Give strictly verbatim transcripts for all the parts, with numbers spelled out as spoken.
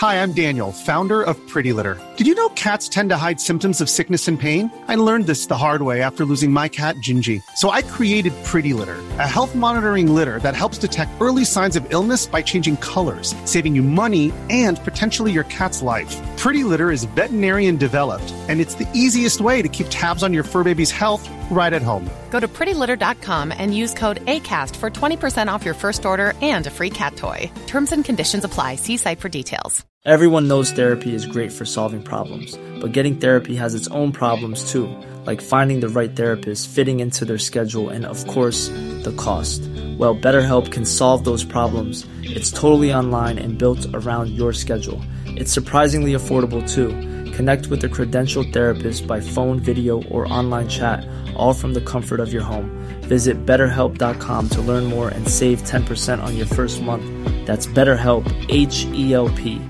Hi, I'm Daniel, founder of Pretty Litter. Did you know cats tend to hide symptoms of sickness and pain? I learned this the hard way after losing my cat, Gingy. So I created Pretty Litter, a health monitoring litter that helps detect early signs of illness by changing colors, saving you money and potentially your cat's life. Pretty Litter is veterinarian developed, and it's the easiest way to keep tabs on your fur baby's health right at home. Go to pretty litter dot com and use code ACAST for twenty percent off your first order and a free cat toy. Terms and conditions apply. See site for details. Everyone knows therapy is great for solving problems, but getting therapy has its own problems too, like finding the right therapist, fitting into their schedule, and of course, the cost. Well, BetterHelp can solve those problems. It's totally online and built around your schedule. It's surprisingly affordable too. Connect with a credentialed therapist by phone, video, or online chat, all from the comfort of your home. Visit better help dot com to learn more and save ten percent on your first month. That's BetterHelp, H E L P.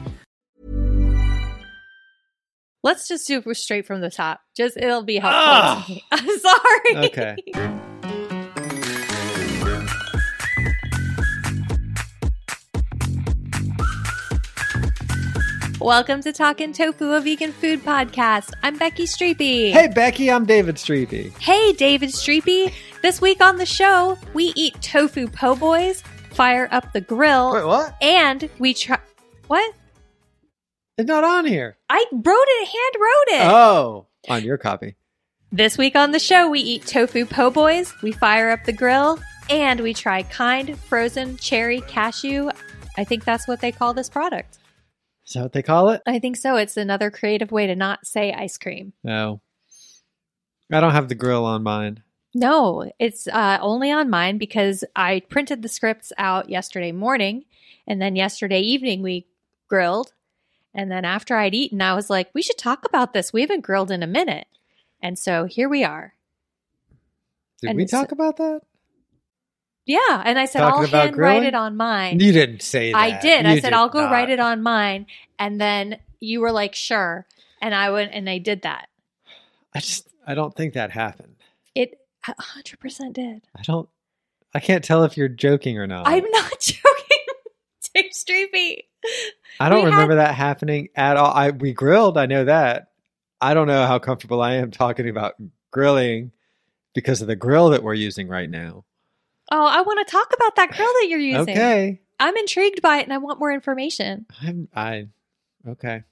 Let's just do it straight from the top. Just it'll be helpful. Ah! To me. I'm sorry. Okay. Welcome to Talkin' Tofu, a vegan food podcast. I'm Becky Streepy. Hey, Becky, I'm David Streepy. Hey, David Streepy. This week on the show, we eat tofu po' boys, fire up the grill. Wait, what? And we try. What? It's not on here. I wrote it, hand wrote it. Oh, on your copy. This week on the show, we eat tofu po' boys, we fire up the grill, and we try Kind frozen cherry cashew. I think that's what they call this product. Is that what they call it? I think so. It's another creative way to not say ice cream. No. I don't have the grill on mine. No, it's uh, only on mine because I printed the scripts out yesterday morning, and then yesterday evening we grilled. And then after I'd eaten, I was like, we should talk about this. We haven't grilled in a minute. And so here we are. Did and we talk so, about that? Yeah. And I said, Talking I'll about hand grilling? write it on mine. You didn't say that. I did. You I said, did I'll go not. write it on mine. And then you were like, sure. And I went and I did that. I just, I don't think that happened. It one hundred percent did. I don't, I can't tell if you're joking or not. I'm not joking. Dave Streepy. I don't we remember had- that happening at all. I we grilled. I know that. I don't know how comfortable I am talking about grilling because of the grill that we're using right now. Oh, I want to talk about that grill that you're using. Okay. I'm intrigued by it and I want more information. I'm, I, okay.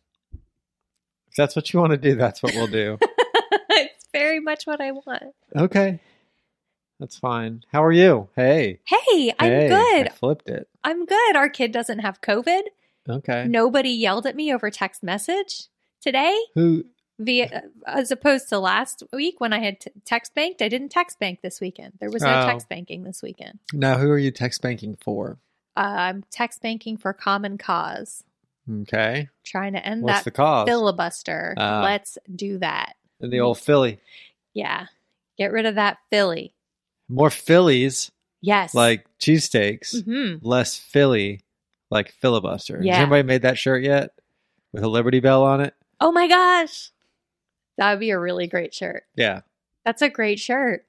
If that's what you want to do, that's what we'll do. It's very much what I want. Okay. That's fine. How are you? Hey. Hey, I'm Hey, good. I flipped it. I'm good. Our kid doesn't have COVID. Okay. Nobody yelled at me over text message today. Who? Via, as opposed to last week when I had t- text banked. I didn't text bank this weekend. There was no Oh. text banking this weekend. Now, who are you text banking for? Uh, I'm text banking for Common Cause. Okay. Trying to end What's that the cause? filibuster. Ah. Let's do that. And the old Philly. Yeah. Get rid of that Philly. More Phillies, Yes. like cheesesteaks. hmm Less Philly, like filibuster. Yeah. Has anybody made that shirt yet? With a Liberty Bell on it? Oh my gosh. That would be a really great shirt. Yeah. That's a great shirt.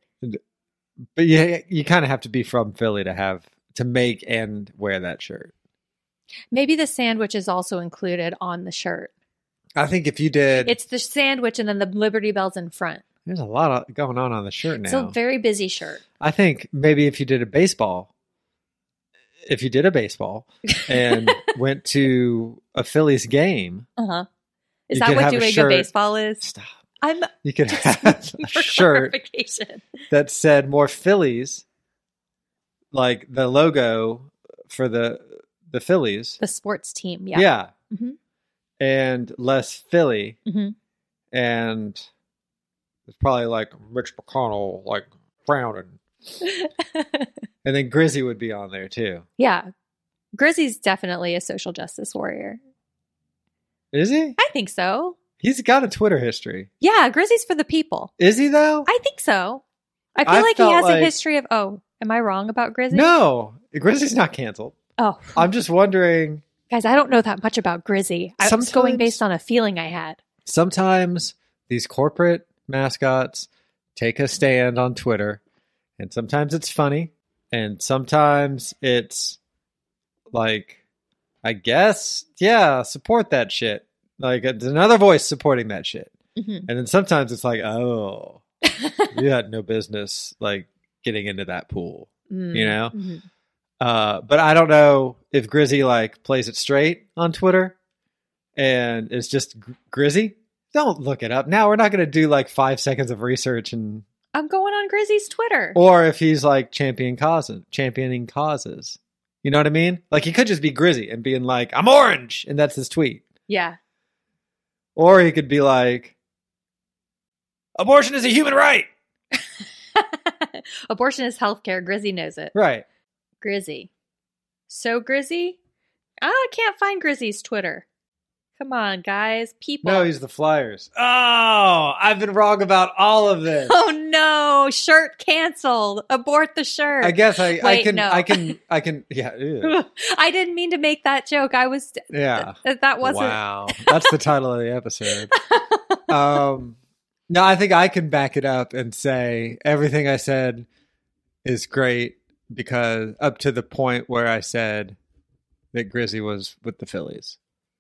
But yeah, you kind of have to be from Philly to have to make and wear that shirt. Maybe the sandwich is also included on the shirt. I think if you did, It's the sandwich and then the Liberty Bells in front. there's a lot of going on on the shirt now. It's a very busy shirt. I think maybe if you did a baseball, if you did a baseball and went to a Phillies game, Uh huh. Is You that could what have a doing a shirt- baseball is? stop. I'm You could just have looking a for shirt clarification. that said more Phillies, like the logo for the the Phillies. The sports team. Yeah. Yeah. Mhm. And less Philly. Mhm. And it's probably like Mitch McConnell, like frowning. And then Grizzy would be on there too. Yeah. Grizzy's definitely a social justice warrior. Is he? I think so. He's got a Twitter history. Yeah. Grizzy's for the people. Is he though? I think so. I feel I like he felt has like- a history of, oh, am I wrong about Grizzy? No. Grizzy's not canceled. Oh, I'm just wondering, guys, I don't know that much about Grizzy. I was going Sometimes- based on a feeling I had. sometimes these corporate mascots take a stand on Twitter, and sometimes it's funny, and sometimes it's like I guess, yeah, support that shit. Like, it's another voice supporting that shit. Mm-hmm. And then sometimes it's like, oh, you had no business, like, getting into that pool, mm-hmm. you know? Mm-hmm. Uh, but I don't know if Grizzy, like, plays it straight on Twitter and it's just gr- Grizzy. Don't look it up. Now we're not going to do, like, five seconds of research and... I'm going on Grizzy's Twitter. Or if he's, like, champion causes, championing causes. You know what I mean? Like, he could just be Grizzy and being like, I'm orange, and that's his tweet. Yeah. Or he could be like, abortion is a human right. Abortion is healthcare. Grizzy knows it. Right. Grizzy. So Grizzy? I can't find Grizzy's Twitter. Come on, guys. People. No, he's the Flyers. Oh, I've been wrong about all of this. Oh no, shirt canceled. Abort the shirt. I guess I, I Wait, can, no. I can, I can, yeah. Ew. I didn't mean to make that joke. I was, Yeah. th- that wasn't. Wow. That's the title of the episode. um, no, I think I can back it up and say everything I said is great because up to the point where I said that Grizzy was with the Phillies.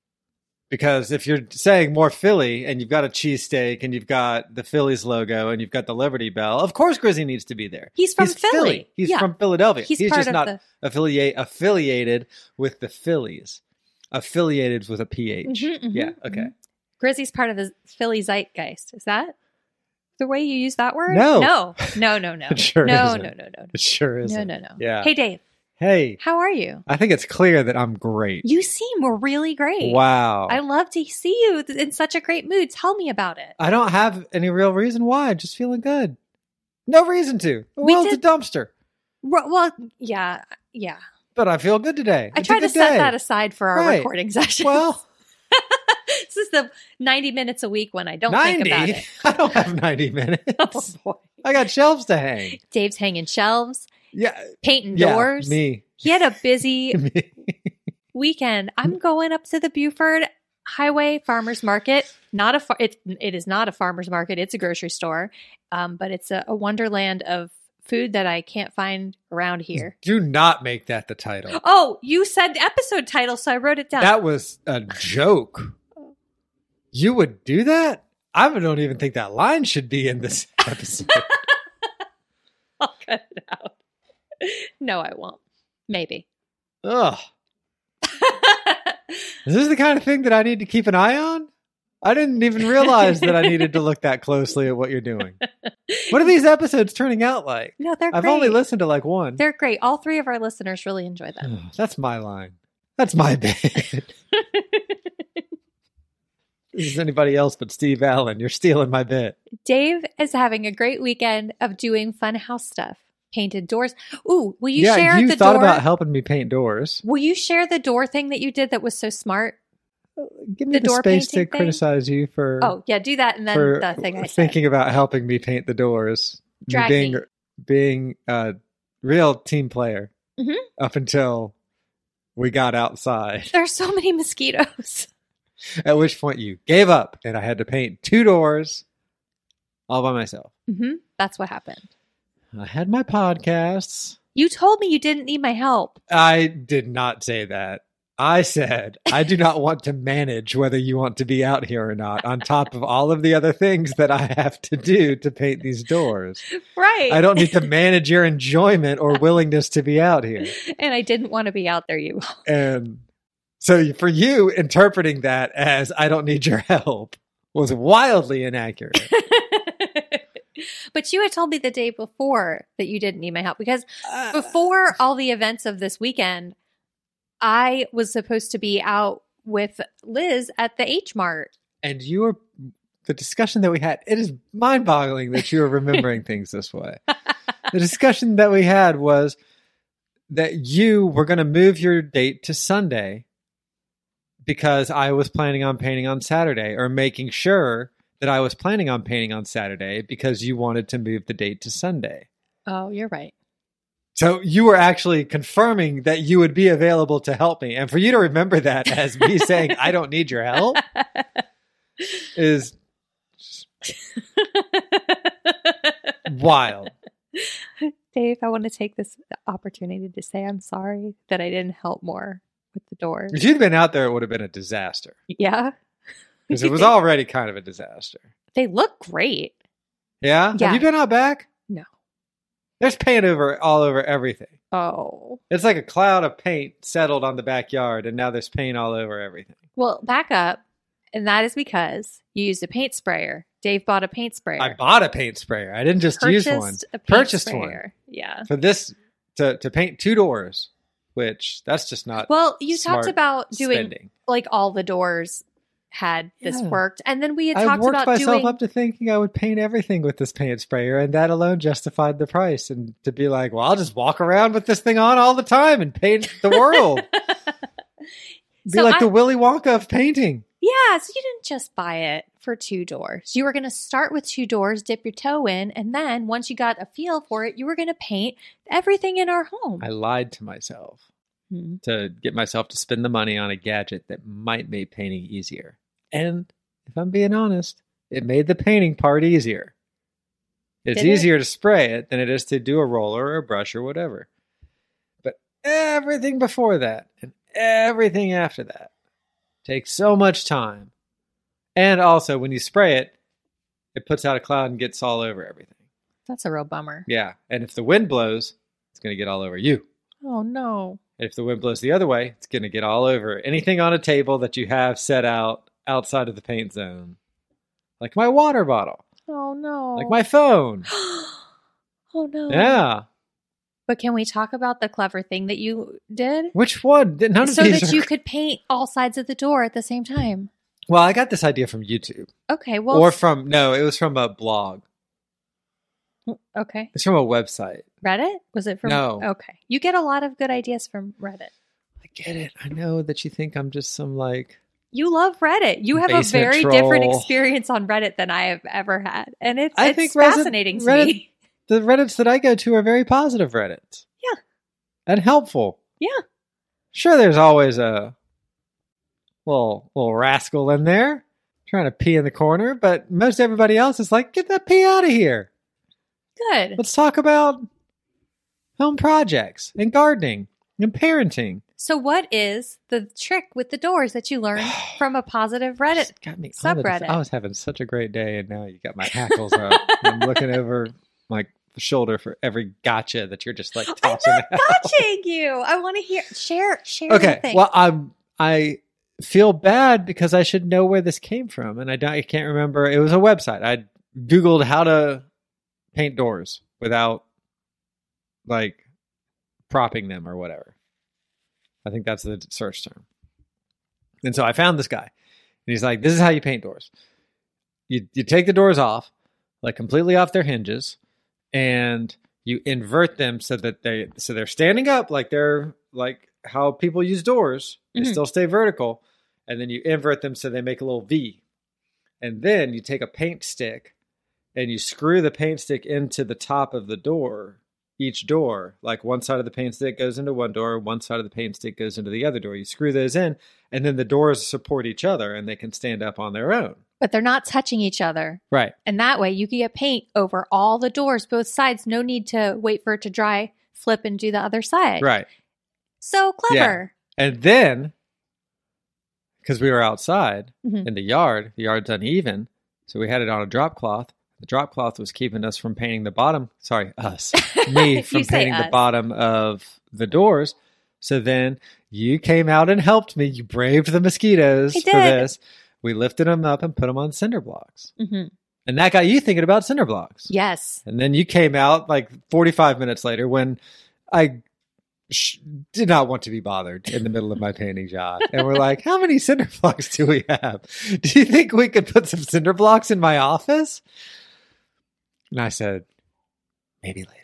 Because if you're saying more Philly and you've got a cheesesteak and you've got the Phillies logo and you've got the Liberty Bell, of course Grizzy needs to be there. He's from Philly. He's Yeah. from Philadelphia. He's He's, part just of not the- affiliate affiliated with the Phillies. Affiliated with a P H. Mhm, mhm, yeah, okay. mhm. Grizzy's part of the Philly zeitgeist. Is that the way you use that word? No. No. No, no, no. It sure no, isn't. no, no, no, It sure no. isn't. No, no, no. Yeah. Hey, Dave. Hey, How are you? I think it's clear that I'm great. You seem really great. Wow. I love to see you in such a great mood. Tell me about it. I don't have any real reason why. Just feeling good. No reason to. The We world's did- a dumpster. Ro- Well, yeah, yeah. But I feel good today. I It's a tried to good set day. that aside for our Right. recording session. Well, this is the ninety minutes a week when I don't ninety. think about it. I don't have ninety minutes. Oh, boy. I got shelves to hang. Dave's hanging shelves, Yeah. painting Yeah, doors. me. He had a busy Me. weekend. I'm going up to the Buford Highway Farmers Market. Not a far- it, it is not a farmers market. It's a grocery store, um, but it's a, a wonderland of food that I can't find around here. Do not make that the title. Oh, you said episode title, so I wrote it down. That was a joke. You would do that? I don't even think that line should be in this episode. I'll cut it out. No, I won't. Maybe. Ugh. Is this the kind of thing that I need to keep an eye on? I didn't even realize that I needed to look that closely at what you're doing. What are these episodes turning out like? No, they're I've great. only listened to like one. They're great. All three of our listeners really enjoy them. Ugh, that's my line. That's my bit. This is anybody else but Steve Allen. You're stealing my bit. Dave is having a great weekend of doing fun house stuff. Painted doors. Ooh, will you yeah, share you the thought door? about helping me paint doors. Will you share the door thing that you did that was so smart? Give me The the, door space to painting thing? criticize you for, Oh, yeah, do that and then for the thing I said. thinking about helping me paint the doors. Me Drag being me. being a real team player Mhm. up until we got outside. There's so many mosquitoes. At which point you gave up and I had to paint two doors all by myself. hmm That's what happened. I had my podcasts. You told me you didn't need my help. I did not say that. I said, I do not want to manage whether you want to be out here or not, on top of all of the other things that I have to do to paint these doors. Right. I don't need to manage your enjoyment or willingness to be out here. And I didn't want to be out there, you. And so for you, interpreting that as I don't need your help was wildly inaccurate. But you had told me the day before that you didn't need my help because before all the events of this weekend, I was supposed to be out with Liz at the H Mart. And you were, the discussion that we had, it is mind boggling that you are remembering things this way. The discussion that we had was that you were going to move your date to Sunday because I was planning on painting on Saturday, or making sure that I was planning on painting on Saturday because you wanted to move the date to Sunday. Oh, you're right. So you were actually confirming that you would be available to help me. And for you to remember that as me saying, I don't need your help, is wild. Dave, I want to take this opportunity to say I'm sorry that I didn't help more with the doors. If you'd been out there, it would have been a disaster. Yeah. Because it was already kind of a disaster. They look great. Yeah? Yeah. Have you been out back? No. There's paint over all over everything. Oh. It's like a cloud of paint settled on the backyard, and now there's paint all over everything. Well, back up. And that is because you used a paint sprayer. Dave bought a paint sprayer. I bought a paint sprayer. I didn't just use one. Purchased a paint Purchased sprayer. one. Yeah. For this, to, to paint two doors, which that's just not Well, you smart talked about doing spending. like all the doors had this Yeah. worked. And then we had I talked worked about myself doing up to thinking I would paint everything with this paint sprayer, and that alone justified the price. And to be like, well, I'll just walk around with this thing on all the time and paint the world. Be So like I- the Willy Wonka of painting. Yeah, so you didn't just buy it for two doors. You were going to start with two doors, dip your toe in, and then once you got a feel for it, you were going to paint everything in our home. I lied to myself Hmm. to get myself to spend the money on a gadget that might make painting easier. And if I'm being honest, it made the painting part easier. It's Did it? easier to spray it than it is to do a roller or a brush or whatever. But everything before that and everything after that takes so much time. And also, when you spray it, it puts out a cloud and gets all over everything. That's a real bummer. Yeah. And if the wind blows, it's going to get all over you. Oh, no. And if the wind blows the other way, it's going to get all over anything on a table that you have set out outside of the paint zone. Like my water bottle. Oh, no. Like my phone. Oh, no. Yeah. But can we talk about the clever thing that you did? Which one? None of So these that are... you could paint all sides of the door at the same time. Well, I got this idea from YouTube. Okay, well. Or from, no, it was from a blog. Okay. It's from a website. Reddit? Was it from? No. Okay. You get a lot of good ideas from Reddit. I get it. I know that you think I'm just some like... You love Reddit. You have a Basement very troll. different experience on Reddit than I have ever had. And it's, I it's think Reddit- fascinating to Reddit- me. The Reddits that I go to are very positive Reddits. Yeah. And helpful. Yeah. Sure, there's always a little little rascal in there trying to pee in the corner, but most everybody else is like, get that pee out of here. Good. Let's talk about home projects and gardening and parenting. So what is the trick with the doors that you learned from a positive Reddit? Got me on the- subreddit. I was having such a great day, and now you got my hackles up. I'm looking over my shoulder for every gotcha that you're just like I'm tossing not out. gotching you. I want to hear. Share. Share. Okay, the thing. well, I'm I feel bad because I should know where this came from, and I don't, I can't remember. It was a website. I googled how to paint doors without like propping them or whatever. I think that's the search term. And so I found this guy, and he's like, "This is how you paint doors. You you take the doors off, like completely off their hinges, and you invert them so that they so they're standing up like they're like how people use doors. They Mhm. still stay vertical, and then you invert them so they make a little V. And then you take a paint stick and you screw the paint stick into the top of the door, each door. Like one side of the paint stick goes into one door, one side of the paint stick goes into the other door. You screw those in, and then the doors support each other and they can stand up on their own. But they're not touching each other. Right. And that way you can get paint over all the doors, both sides. No need to wait for it to dry, flip and do the other side. Right. So clever. And then, because we were outside Mhm. in the yard, the yard's uneven, so we had it on a drop cloth. The drop cloth was keeping us from painting the bottom. Sorry, us. Me from You say painting the us. bottom of the doors. So then you came out and helped me. You braved the mosquitoes I for did. this. We lifted them up and put them on cinder blocks. hmm And that got you thinking about cinder blocks. Yes. And then you came out like forty-five minutes later when I sh- did not want to be bothered in the middle of my painting job. And we're like, how many cinder blocks do we have? Do you think we could put some cinder blocks in my office? And I said, maybe later.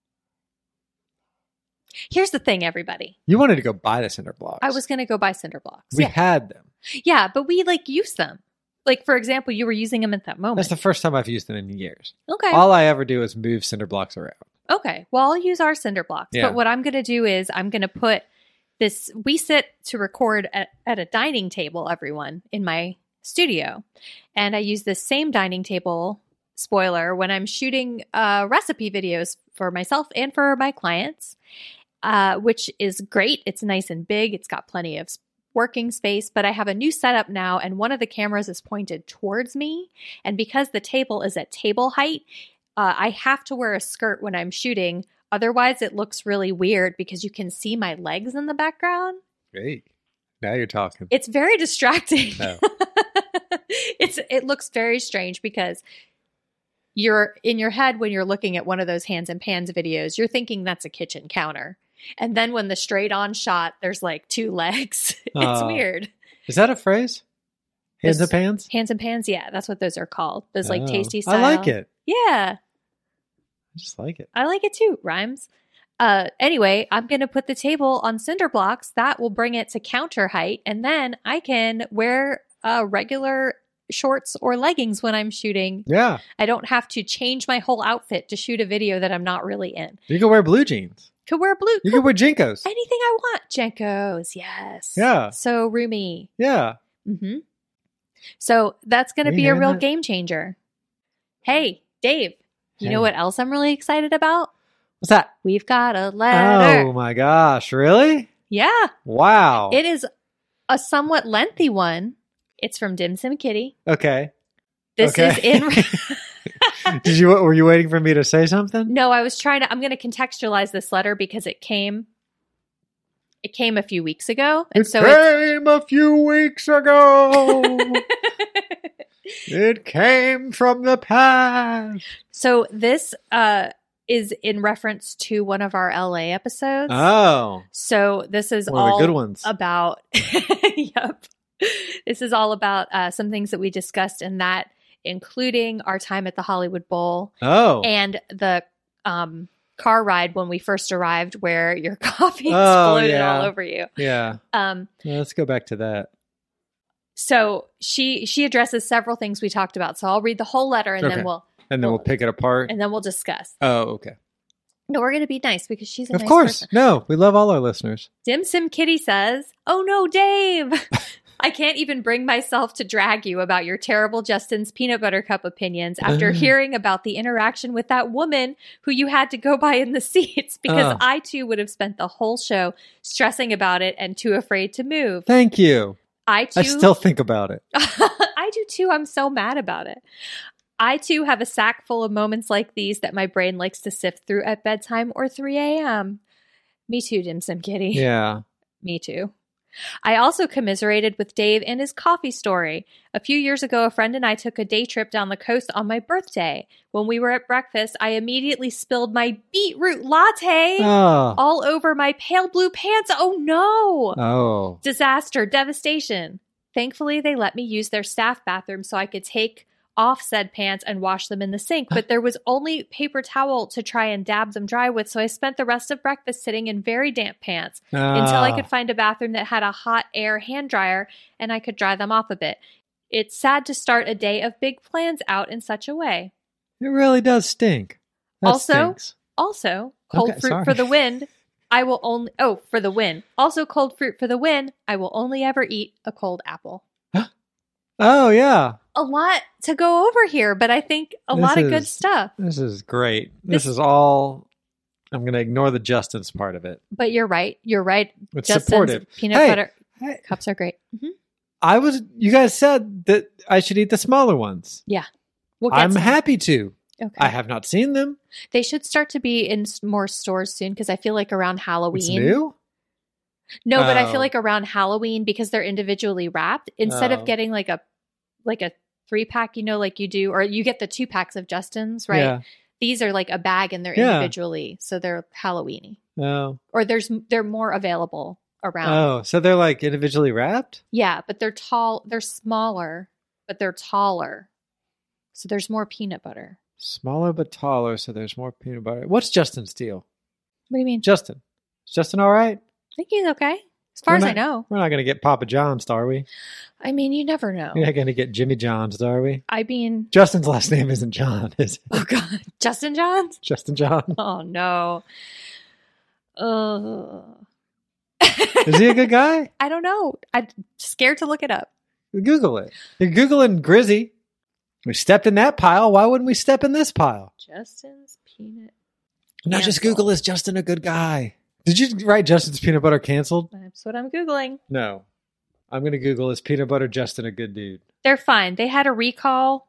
Here's the thing, everybody. You wanted to go buy the cinder blocks. I was going to go buy cinder blocks. We yeah. had them. yeah, but we like use them. Like, for example, you were using them at that moment. That's the first time I've used them in years. okay. All I ever do is move cinder blocks around. Okay. Well, I'll use our cinder blocks. Yeah. But what I'm going to do is I'm going to put this. We sit to record at, at a dining table, everyone, in my studio. And I use this same dining table spoiler when I'm shooting uh, recipe videos for myself and for my clients. uh, which is great. It's nice and big. It's got plenty of working space, but I have a new setup now, and one of the cameras is pointed towards me. And because the table is at table height, uh, I have to wear a skirt when I'm shooting. Otherwise, it looks really weird because you can see my legs in the background. Great. Now you're talking. It's very distracting. Oh. it's it looks very strange because you're in your head when you're looking at one of those hands and pans videos, you're thinking that's a kitchen counter. And then when the straight on shot, there's like two legs. It's Uh, weird. Is that a phrase? Hands This- and pans? Hands and pans, yeah, that's what those are called. Those like Oh. tasty style. I like it. Yeah, I just like it. I like it too. Rhymes. Uh, anyway, I'm going to put the table on cinder blocks. That will bring it to counter height. And then I can wear uh, regular shorts or leggings when I'm shooting. Yeah. I don't have to change my whole outfit to shoot a video that I'm not really in. You can wear blue jeans. Could wear blue. You can wear Jinkos. Anything I want. Jenkos. Yes. Yeah. So roomy. Yeah. Mm-hmm. So that's going to You be a hearing real that? game changer. Hey, Dave, you Hey. know what else I'm really excited about? What's that? We've got a letter. Oh my gosh. Really? Yeah. Wow. It is a somewhat lengthy one. It's from Dim Sim Kitty. okay. This Okay. is in. Did you, were you waiting for me to say something? No, I was trying to. I'm going to contextualize this letter because it came. It came a few weeks ago, and It so it's, came a few weeks ago. It came from the past. so this uh, is in reference to one of our L A episodes. Oh. So this is One of the all good ones. about. Yep. This is all about uh, some things that we discussed in that, including our time at the Hollywood Bowl Oh. and the um, car ride when we first arrived, where your coffee Oh, exploded yeah. all over you. yeah. Um, Well, let's go back to that. so she she addresses several things we talked about. So I'll read the whole letter and Okay. then we'll And then Well, we'll pick it apart. and then we'll discuss. Oh, okay. No, we're going to be nice because she's a Of nice course. person. No, we love all our listeners. Dim Sim Kitty says, "Oh no, Dave! I can't even bring myself to drag you about your terrible Justin's peanut butter cup opinions after hearing about the interaction with that woman who you had to go by in the seats because Oh. I too would have spent the whole show stressing about it and too afraid to move. Thank you. I too I still think about it. I do too. I'm so mad about it. I too have a sack full of moments like these that my brain likes to sift through at bedtime or three a.m. Me too, Dim Sim Kitty. Yeah. Me too. I also commiserated with Dave and his coffee story. A few years ago, a friend and I took a day trip down the coast on my birthday. When we were at breakfast, I immediately spilled my beetroot latte Oh. all over my pale blue pants. Oh no! Oh. Disaster, devastation. Thankfully, they let me use their staff bathroom so I could take off said pants and wash them in the sink, but there was only paper towel to try and dab them dry with, so I spent the rest of breakfast sitting in very damp pants until I could find a bathroom that had a hot air hand dryer and I could dry them off a bit. It's sad to start a day of big plans out in such a way. It really does stink. That Also- stinks. Also, cold Okay, fruit sorry. for the wind. I will only, oh, for the win. Also, cold fruit for the win. I will only ever eat a cold apple. Oh, yeah. A lot to go over here, but I think a This lot of good is- stuff. This is great. This, This- is all. I'm going to ignore the Justin's part of it. But you're right. You're right. It's Justin's supportive. peanut Hey, butter hey, cups are great. Mhm. I was. You guys said that I should eat the smaller ones. Yeah. We'll get I'm some. happy to. Okay. I have not seen them. They should start to be in s- more stores soon because I feel like around Halloween. It's new. No, but I Oh. feel like around Halloween because they're individually wrapped. Instead Oh. of getting like a like a three pack, you know, like you do, or you get the two packs of Justin's, right? Yeah. These are like a bag and they're Yeah. individually, so they're Halloweeny. Oh. Or there's they're more available around. Oh. So they're like individually wrapped. Yeah, but they're tall. They're smaller, but they're taller. So there's more peanut butter. Smaller but taller, so there's more peanut butter. What's Justin's deal? What do you mean? Justin. Is Justin all right? I think he's okay. As far We're as I not- know. We're not going to get Papa John's, are we? I mean, you never know. We're not going to get Jimmy John's, are we? I mean, Justin's last name isn't John, is it? oh God. Justin Johns? Justin John. Oh, no. Ugh. Is he a good guy? I don't know. I'm scared to look it up. Google it. You're Googling Grizzy. We stepped in that pile. Why wouldn't we step in this pile? Justin's peanut. Not just Cancel. Google, is Justin a good guy? Did you write Justin's peanut butter canceled? That's what I'm Googling. No. I'm going to Google, is peanut butter Justin a good dude? They're fine. They had a recall,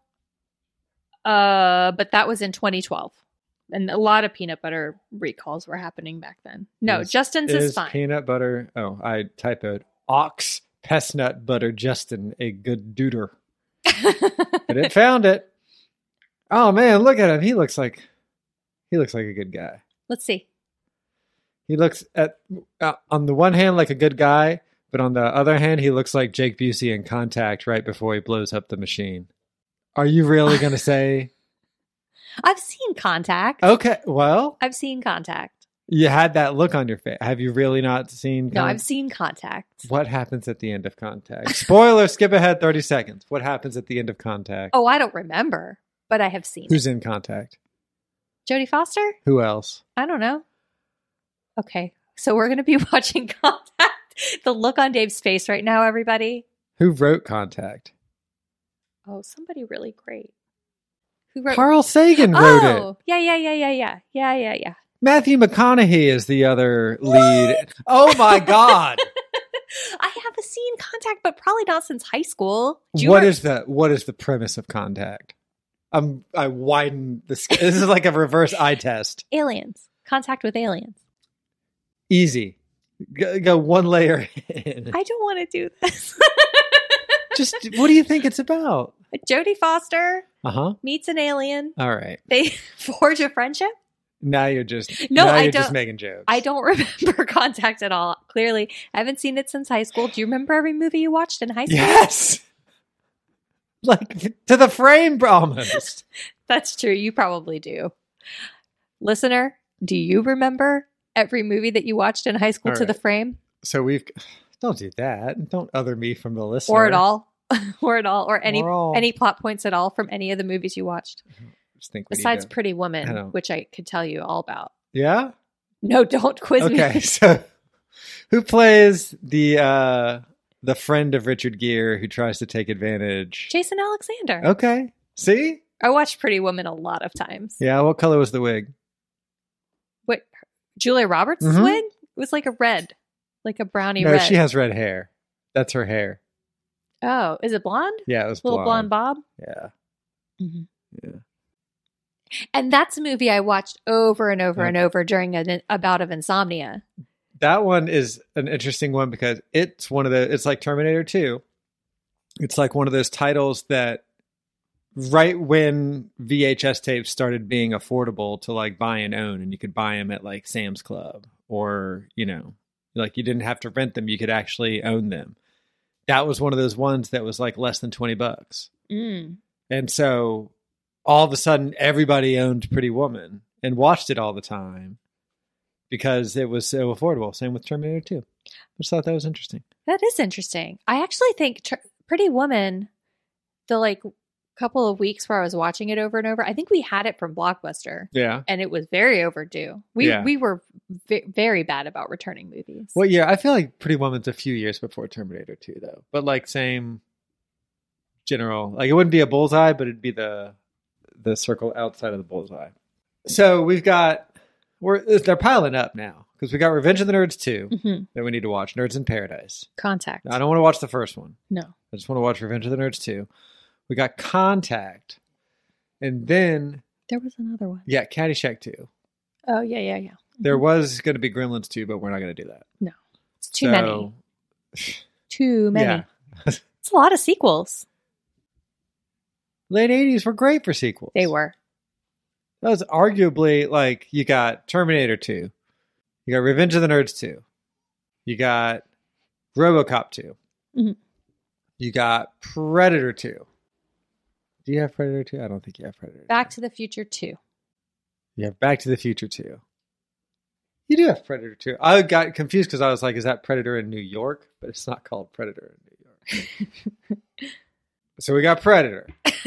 uh, but that was in twenty twelve. And a lot of peanut butter recalls were happening back then. No, Is- Justin's is, Is fine. peanut butter, oh, I typoed, ox chestnut butter Justin a good duder? But it found it. Oh man, look at him. He looks like, he looks like a good guy. Let's see. He looks at uh, on the one hand like a good guy, but on the other hand, he looks like Jake Busey in Contact right before he blows up the machine. Are you really going to say? I've seen Contact. Okay, well, I've seen Contact. you had that look on your face. Have you really not seen? No, Con- I've seen Contact. What happens at the end of Contact? Spoiler, skip ahead thirty seconds. What happens at the end of Contact? Oh, I don't remember, but I have seen Who's it. in Contact? Jodie Foster? Who else? I don't know. Okay, so we're going to be watching Contact. The look on Dave's face right now, everybody. Who wrote Contact? Oh, somebody really great. Who wrote? Carl Sagan wrote oh, it. yeah, yeah, yeah, yeah, yeah, yeah, yeah, yeah. Matthew McConaughey is the other lead. Oh my God. I haven't seen Contact, but probably not since high school. Do you What re- is the what is the premise of Contact? I'm I widen the sc- this is like a reverse eye test. aliens? Contact with aliens. Easy. Go, go one layer in. I don't want to do this. Just what do you think it's about? Jodie Foster Uh-huh. meets an alien. All right. They forge a friendship. Now you're just No, now I you're just don't- making jokes. I don't remember Contact at all. Clearly, I haven't seen it since high school. Do you remember every movie you watched in high school? Yes. Like to the frame almost. That's true. You probably do. Listener, do you remember every movie that you watched in high school All to the right. frame? So we've don't do that. Don't other me from the listener. Or at all? or at all? Or any Or all. any plot points at all from any of the movies you watched? Just think we need Besides to- Pretty I Woman, know. which I could tell you all about. Yeah? No, don't quiz Okay, me. so who plays the uh the friend of Richard Gere who tries to take advantage? Jason Alexander. Okay. See? I watched Pretty Woman a lot of times. Yeah, what color was the wig? What? Julia Roberts' Mhm. wig? It was like a red, like a brownie No, red. she has red hair. That's her hair. Oh, is it blonde? Yeah, it was Little blonde, blonde. bob? Yeah. Mm-hmm. Yeah. And that's a movie I watched over and over Okay. and over during a, a bout of insomnia. That one is an interesting one because it's one of the it's like Terminator two. It's like one of those titles that right when V H S tapes started being affordable to like buy and own, and you could buy them at like Sam's Club, or you know, like you didn't have to rent them, you could actually own them. That was one of those ones that was like less than twenty bucks. Mm. And so all of a sudden everybody owned Pretty Woman and watched it all the time because it was so affordable. Same with Terminator two. I just thought that was interesting. That is interesting. I actually think Tr- Pretty Woman, the like couple of weeks where I was watching it over and over, I think we had it from Blockbuster. Yeah. And it was very overdue. We Yeah. we were v- very bad about returning movies. Well, yeah, I feel like Pretty Woman's a few years before Terminator two, though. But like same general, like it wouldn't be a bullseye, but it'd be the the circle outside of the bullseye. So we've got we're they're piling up now because we got Revenge of the Nerds two Mhm. that we need to watch. Nerds in Paradise. Contact. I don't want to watch the first one. No. I just want to watch Revenge of the Nerds two. We got Contact, and then There was another one. yeah, Caddyshack two. Oh, yeah, yeah, yeah. There was going to be Gremlins two, but we're not going to do that. No. It's too So- many. Too many. Yeah. It's a lot of sequels. Late eighties were great for sequels. They were. That was arguably like you got Terminator two, you got Revenge of the Nerds two, you got RoboCop two, Mhm. you got Predator two. Do you have Predator two? I don't think you have Predator. Back two. to the Future two. You have Back to the Future two. You do have Predator two. I got confused because I was like, is that Predator in New York? But it's not called Predator in New York. So we got Predator.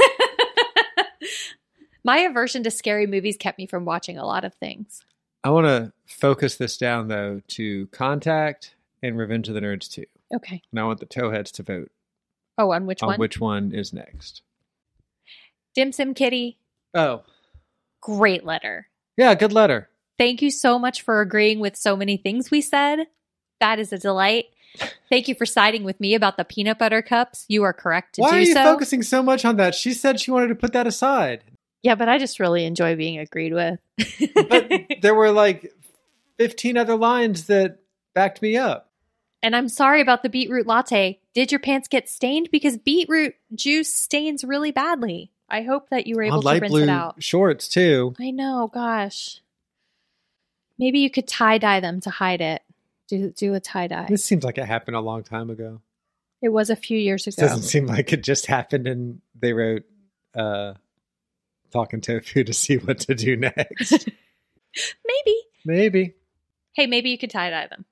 My aversion to scary movies kept me from watching a lot of things. I want to focus this down, though, to Contact and Revenge of the Nerds two. Okay. And I want the towheads to vote Oh, on which on one? which one is next. Dim Sim Kitty. Oh, Great letter. yeah, good letter. Thank you so much for agreeing with so many things we said. That is a delight. Thank you for siding with me about the peanut butter cups. You are correct to Why do are you so. focusing so much on that? She said she wanted to put that aside. Yeah, but I just really enjoy being agreed with. But there were like fifteen other lines that backed me up. And I'm sorry about the beetroot latte. Did your pants get stained? Because beetroot juice stains really badly. I hope that you were able On to light rinse blue it out. shorts too. I know, gosh. Maybe you could tie dye them to hide it. Do do a tie dye. This seems like it happened a long time ago. It was a few years It ago. doesn't seem like it just happened and they wrote uh, Talking Tofu to see what to do next. Maybe. Maybe. Hey, maybe you could tie dye them.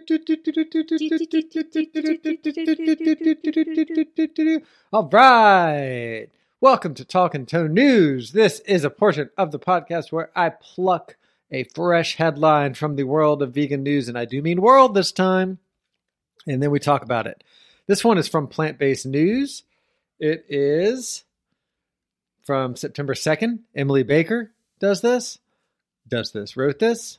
All right. Welcome to Talking Toe News. This is a portion of the podcast where I pluck a fresh headline from the world of vegan news, and I do mean world this time, and then we talk about it. This one is from Plant-Based News. It is from September second. Emily Baker does this, does this, wrote this.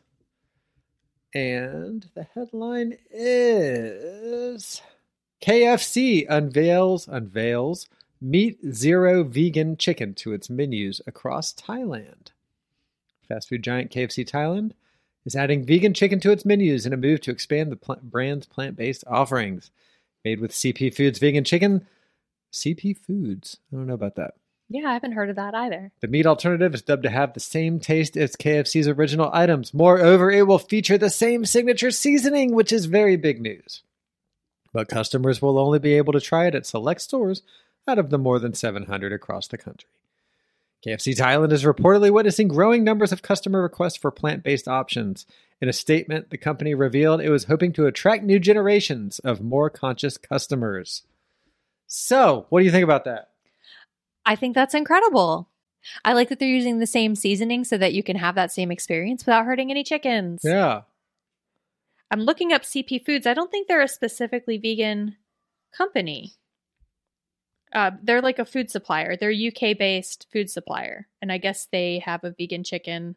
And the headline is K F C unveils, unveils Meat Zero vegan chicken to its menus across Thailand. Fast food giant K F C Thailand is adding vegan chicken to its menus in a move to expand the pl- brand's plant-based offerings. Made with C P Foods vegan chicken. C P Foods. I don't know about that. Yeah, I haven't heard of that either. The meat alternative is dubbed to have the same taste as K F C's original items. Moreover, it will feature the same signature seasoning, which is very big news. But customers will only be able to try it at select stores out of the more than seven hundred across the country. K F C Thailand is reportedly witnessing growing numbers of customer requests for plant-based options. In a statement, the company revealed it was hoping to attract new generations of more conscious customers. So, what do you think about that? I think that's incredible. I like that they're using the same seasoning so that you can have that same experience without hurting any chickens. Yeah. I'm looking up C P Foods. I don't think they're a specifically vegan company. Uh, they're like a food supplier. They're a U K-based food supplier. And I guess they have a vegan chicken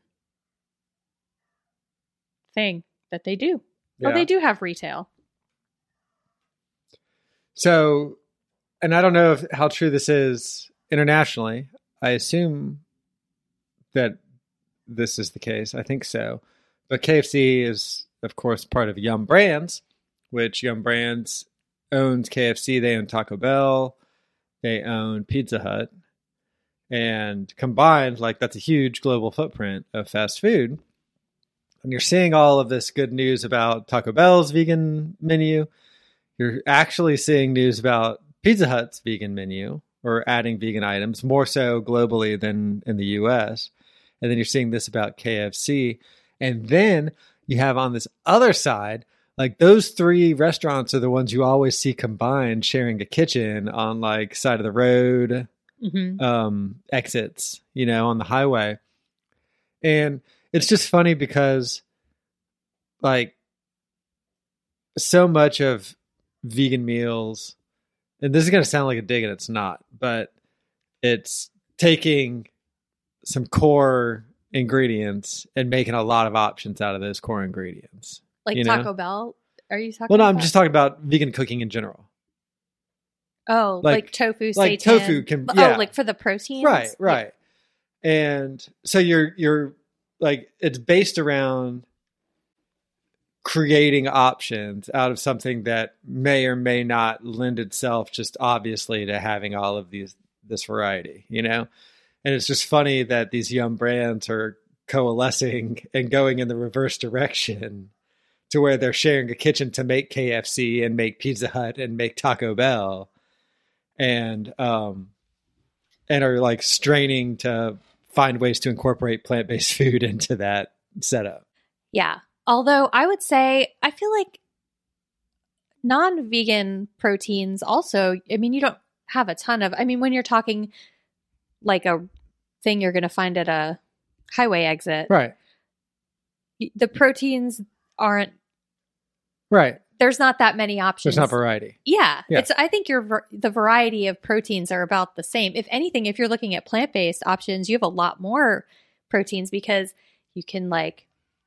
thing that they do. Yeah. Oh, they do have retail. So, and I don't know if, how true this is internationally. I assume that this is the case. I think so. But K F C is, of course, part of Yum Brands, which Yum Brands owns K F C. They own Taco Bell. They own Pizza Hut. And combined, like, that's a huge global footprint of fast food. And you're seeing all of this good news about Taco Bell's vegan menu. You're actually seeing news about Pizza Hut's vegan menu, or adding vegan items, more so globally than in the U S. And then you're seeing this about K F C. And then you have on this other side, like, those three restaurants are the ones you always see combined sharing a kitchen on, like, side of the road Mm-hmm. um, exits, you know, on the highway. And it's just funny because, like, so much of vegan meals, and this is going to sound like a dig and it's not, but it's taking some core ingredients and making a lot of options out of those core ingredients. Like you know? Taco Bell? Are you talking Well, no, about I'm that? just talking about vegan cooking in general. Oh, like, like- tofu, like seitan. tofu can- Oh, yeah. like for the proteins? Right, Yeah. right. And so you're you're like, it's based around creating options out of something that may or may not lend itself just obviously to having all of these this variety, you know? And it's just funny that these Yum Brands are coalescing and going in the reverse direction to where they're sharing a kitchen to make K F C and make Pizza Hut and make Taco Bell. And um and are like straining to find ways to incorporate plant-based food into that setup. Yeah. Although I would say, I feel like non-vegan proteins also, I mean, you don't have a ton of, I mean, when you're talking like a thing you're going to find at a highway exit, Right. the proteins aren't, Right. there's not that many options. There's not variety. Yeah, Yeah. it's. I think your ver- the variety of proteins are about the same. If anything, if you're looking at plant-based options, you have a lot more proteins because you can like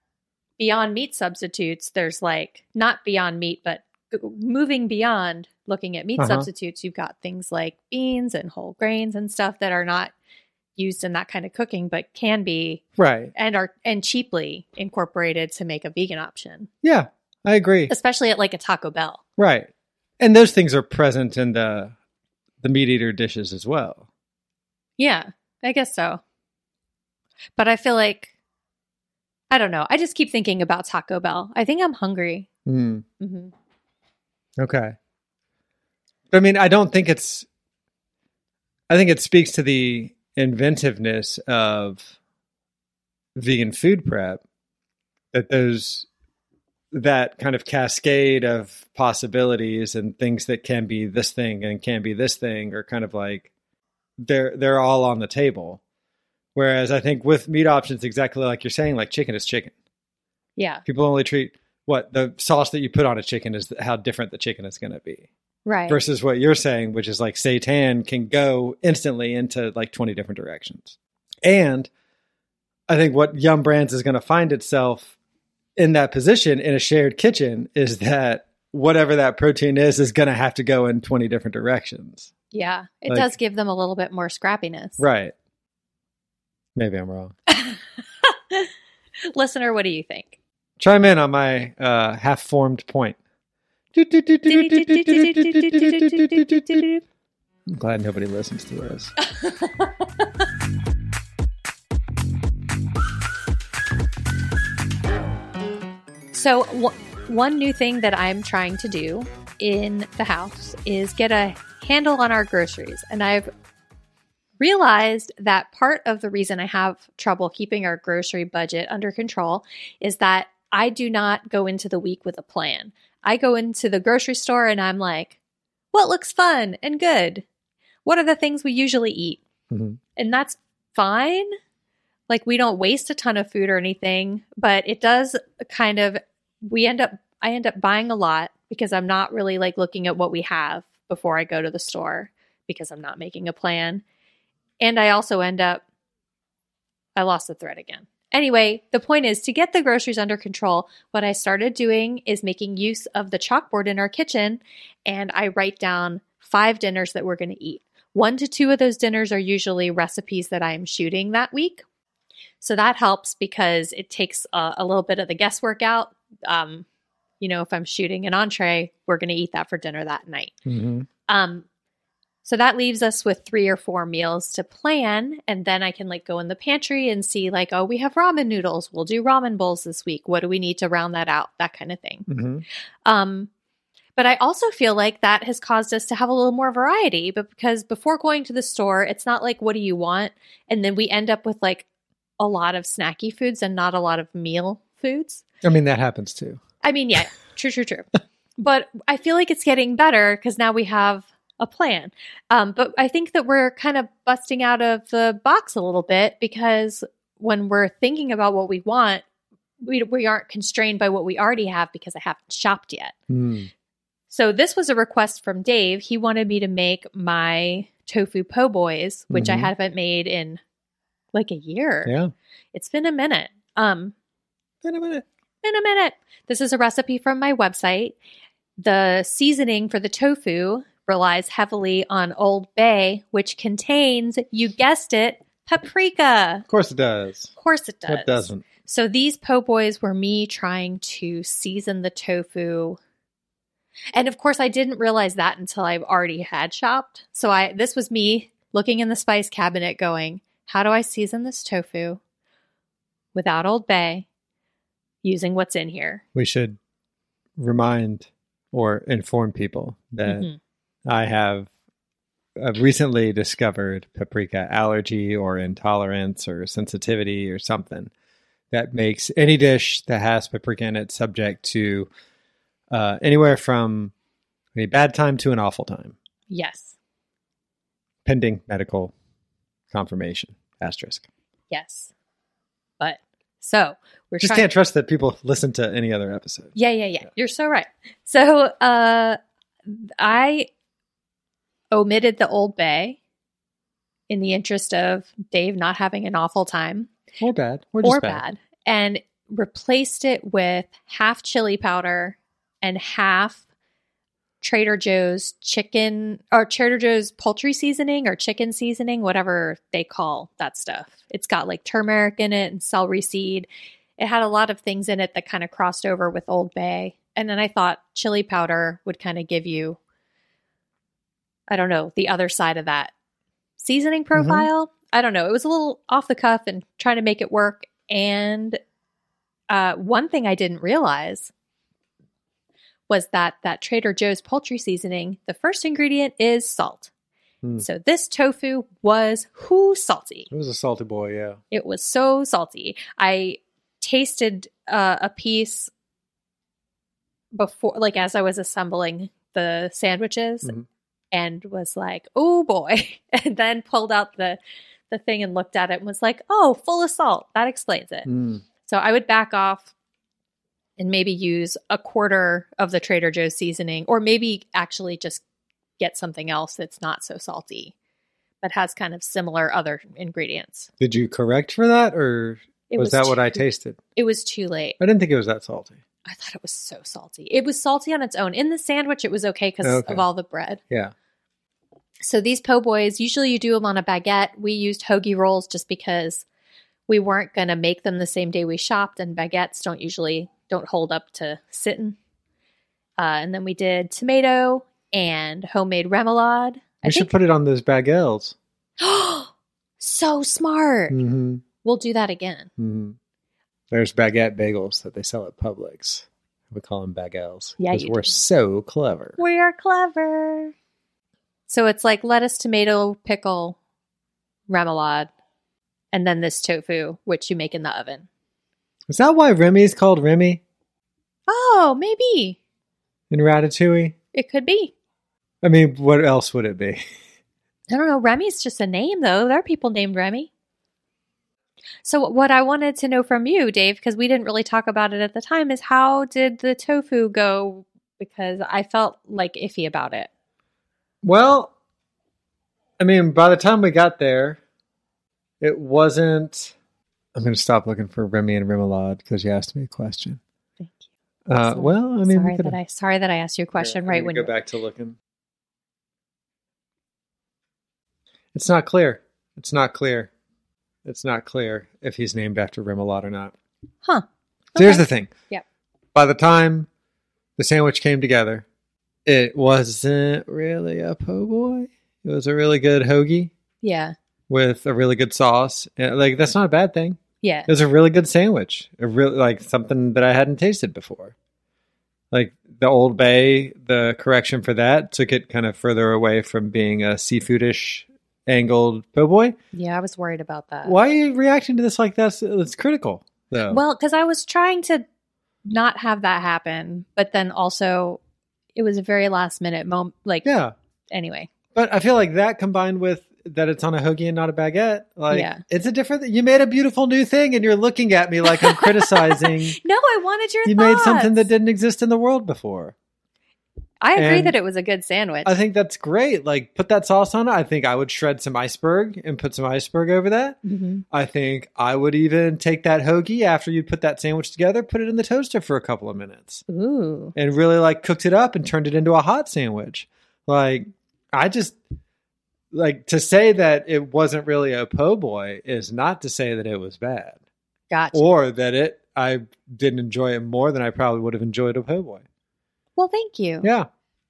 Beyond Meat substitutes, there's like not Beyond Meat, but moving beyond looking at meat Uh-huh. substitutes, you've got things like beans and whole grains and stuff that are not used in that kind of cooking, but can be Right. and are and cheaply incorporated to make a vegan option, Yeah, I agree. especially at like a Taco Bell. Right. And those things are present in the the meat eater dishes as well. Yeah, I guess so. But I feel like, I don't know. I just keep thinking about Taco Bell. I think I'm hungry. Mm. hmm Okay. I mean, I don't think it's, I think it speaks to the inventiveness of vegan food prep that those, that kind of cascade of possibilities and things that can be this thing and can be this thing are kind of like, they're, they're all on the table. Whereas I think with meat options, exactly like you're saying, like chicken is chicken. Yeah, People only treat what the sauce that you put on a chicken is how different the chicken is going to be. right. Versus what you're saying, which is like seitan can go instantly into like twenty different directions. And I think what Yum Brands is going to find itself in that position in a shared kitchen is that whatever that protein is, is going to have to go in twenty different directions. Yeah, it Like- does give them a little bit more scrappiness. Right. Maybe I'm wrong. Listener, what do you think? Chime in on my uh, half-formed point. I'm glad nobody listens to this. So, w- one new thing that I'm trying to do in the house is get a handle on our groceries. And I've realized that part of the reason I have trouble keeping our grocery budget under control is that I do not go into the week with a plan. I go into the grocery store and I'm like, what looks fun and good? What are the things we usually eat? Mm-hmm. And that's fine. Like, we don't waste a ton of food or anything, but it does kind of, we end up, I end up buying a lot because I'm not really like looking at what we have before I go to the store because I'm not making a plan. And I also end up, I lost the thread again. Anyway, the point is to get the groceries under control, what I started doing is making use of the chalkboard in our kitchen, and I write down five dinners that we're going to eat. One to two of those dinners are usually recipes that I am shooting that week. So that helps because it takes a, a little bit of the guesswork out. Um, you know, if I'm shooting an entree, we're going to eat that for dinner that night. Mm-hmm. Um, so that leaves us with three or four meals to plan. And then I can like go in the pantry and see like, oh, we have ramen noodles. We'll do ramen bowls this week. What do we need to round that out? That kind of thing. Mm-hmm. Um, but I also feel like that has caused us to have a little more variety. But because before going to the store, it's not like, what do you want? And then we end up with like a lot of snacky foods and not a lot of meal foods. I mean, that happens too. I mean, yeah, true, true, true. But I feel like it's getting better because now we have a plan. Um, but I think that we're kind of busting out of the box a little bit because when we're thinking about what we want, we we aren't constrained by what we already have because I haven't shopped yet. Mm. So this was a request from Dave. He wanted me to make my tofu po' boys, which Mhm. I haven't made in like a year. Yeah. It's been a minute. Um, Wait a minute. in a minute. This is a recipe from my website. The seasoning for the tofu relies heavily on Old Bay, which contains, you guessed it, paprika. Of course it does. Of course it does. What doesn't? So these po' boys were me trying to season the tofu. And of course, I didn't realize that until I already had shopped. So I this was me looking in the spice cabinet going, how do I season this tofu without Old Bay using what's in here? We should remind or inform people that Mhm. I have uh, recently discovered paprika allergy or intolerance or sensitivity or something that makes any dish that has paprika in it subject to uh, anywhere from a bad time to an awful time, Yes. pending medical confirmation. Asterisk. Yes. But so we're Just trying- can't trust that people listen to any other episode. Yeah, yeah, yeah. You're so right. So uh, I omitted the Old Bay in the interest of Dave not having an awful time Or bad. Or just or bad. bad. And replaced it with half chili powder and half Trader Joe's chicken or Trader Joe's poultry seasoning or chicken seasoning, whatever they call that stuff. It's got like turmeric in it and celery seed. It had a lot of things in it that kind of crossed over with Old Bay. And then I thought chili powder would kind of give you, I don't know, the other side of that seasoning profile. Mm-hmm. I don't know. It was a little off the cuff and trying to make it work. And uh, one thing I didn't realize was that that Trader Joe's poultry seasoning, the first ingredient is salt. Hmm. So this tofu was whoo salty. It was a salty boy, yeah. It was so salty. I tasted uh, a piece before, like as I was assembling the sandwiches, mm-hmm. and was like, oh boy. And then pulled out the, the thing and looked at it and was like, oh, full of salt. That explains it. Mm. So I would back off and maybe use a quarter of the Trader Joe's seasoning, or maybe actually just get something else that's not so salty, but has kind of similar other ingredients. Did you correct for that, or was, was that too, what I tasted? It was too late. I didn't think it was that salty. I thought it was so salty. It was salty on its own. In the sandwich, it was okay because okay. of all the bread. Yeah. So these po' boys, usually you do them on a baguette. We used hoagie rolls just because we weren't going to make them the same day we shopped, and baguettes don't usually don't hold up to sitting. Uh, and then we did tomato and homemade remoulade. We I should think... put it on those bagels. So smart. Mm-hmm. We'll do that again. Mm-hmm. There's baguette bagels that they sell at Publix. We call them bagels. Yeah, because we're do. so clever. We are clever. So it's like lettuce, tomato, pickle, remoulade, and then this tofu, which you make in the oven. Is that why Remy's called Remy? Oh, maybe. In Ratatouille? It could be. I mean, what else would it be? I don't know. Remy's just a name, though. There are people named Remy. So what I wanted to know from you, Dave, because we didn't really talk about it at the time, is how did the tofu go? Because I felt like iffy about it. Well, I mean, by the time we got there, it wasn't... I'm going to stop looking for Remy and Remoulade because you asked me a question. Thank you. Uh, so, well, I mean... Sorry, we that I, sorry that I asked you a question yeah, right when you... go back to looking. It's not clear. It's not clear. It's not clear if he's named after Remoulade or not. Huh. Okay. So here's the thing. Yep. By the time the sandwich came together, it wasn't really a po' boy. It was a really good hoagie. Yeah. With a really good sauce. Like, that's not a bad thing. Yeah. It was a really good sandwich. A really, like, something that I hadn't tasted before. Like, the Old Bay, the correction for that took it kind of further away from being a seafoodish angled po' boy. Yeah, I was worried about that. Why are you reacting to this like that's it's critical, though? Well, because I was trying to not have that happen, but then also it was a very last minute moment. Like, yeah. Anyway. But I feel like that combined with that it's on a hoagie and not a baguette, like, yeah. It's a different... You made a beautiful new thing and you're looking at me like I'm criticizing. No, I wanted your you thoughts. You made something that didn't exist in the world before. I agree and that it was a good sandwich. I think that's great. Like, put that sauce on it. I think I would shred some iceberg and put some iceberg over that. Mm-hmm. I think I would even take that hoagie after you put that sandwich together, put it in the toaster for a couple of minutes. Ooh. And really, like, cooked it up and turned it into a hot sandwich. Like, I just... Like, to say that it wasn't really a po' boy is not to say that it was bad. Gotcha. Or that it I didn't enjoy it more than I probably would have enjoyed a po' boy. Well, thank you. Yeah.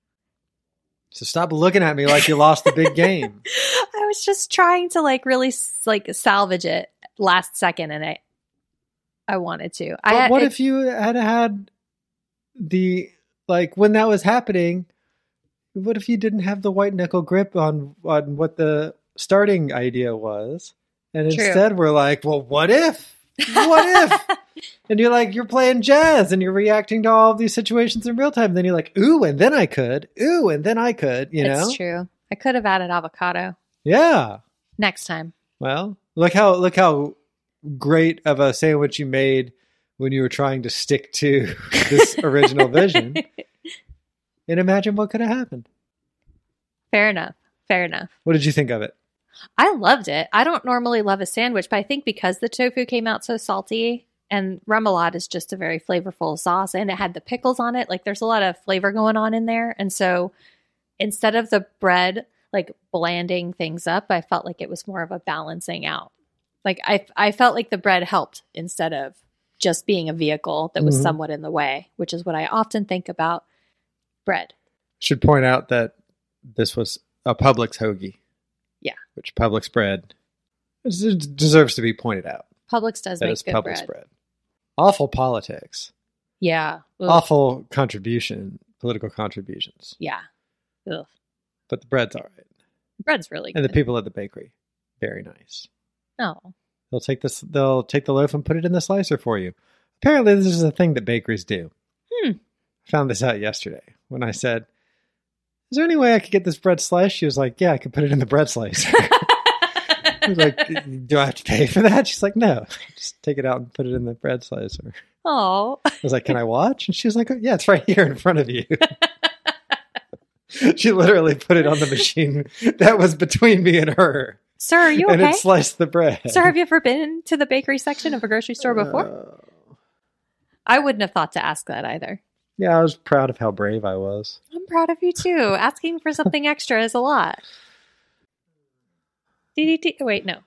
So stop looking at me like you lost the big game. I was just trying to like really like salvage it last second, and I I wanted to. But I, what it, if you had had the like when that was happening? What if you didn't have the white knuckle grip on on what the starting idea was, and True. instead we're like, well, what if? What if? And you're like, you're playing jazz and you're reacting to all of these situations in real time. And then you're like, ooh, and then I could. Ooh, and then I could, you know? It's true. I could have added avocado. Yeah. Next time. Well, look how look how great of a sandwich you made when you were trying to stick to this original vision. And imagine what could have happened. Fair enough. Fair enough. What did you think of it? I loved it. I don't normally love a sandwich, but I think because the tofu came out so salty, And remoulade is just a very flavorful sauce, and it had the pickles on it. Like there's a lot of flavor going on in there. And so instead of the bread like blanding things up, I felt like it was more of a balancing out. Like I I felt like the bread helped instead of just being a vehicle that was Mhm. somewhat in the way, which is what I often think about bread. Should point out that this was a Publix hoagie. Yeah. Which Publix bread des- deserves to be pointed out. Publix does That make is good Publix bread. bread. Awful politics. Yeah. Ugh. Awful contribution, political contributions. Yeah. Ugh. But the bread's all right. Bread's really good. And the people at the bakery, very nice. Oh. They'll take this. They'll take the loaf and put it in the slicer for you. Apparently, this is a thing that bakeries do. Hmm. I found this out yesterday when I said, "Is there any way I could get this bread sliced?" She was like, "Yeah, I could put it in the bread slicer." I was like, "Do I have to pay for that?" She's like, "No, just take it out and put it in the bread slicer." Oh. I was like, "Can I watch?" And she was like, "Yeah, it's right here in front of you." She literally put it on the machine that was between me and her. Sir, are you And okay? it sliced the bread. Sir, have you ever been to the bakery section of a grocery store before? Uh, I wouldn't have thought to ask that either. yeah, I was proud of how brave I was. I'm proud of you too. Asking for something extra is a lot. D D T. Wait, no.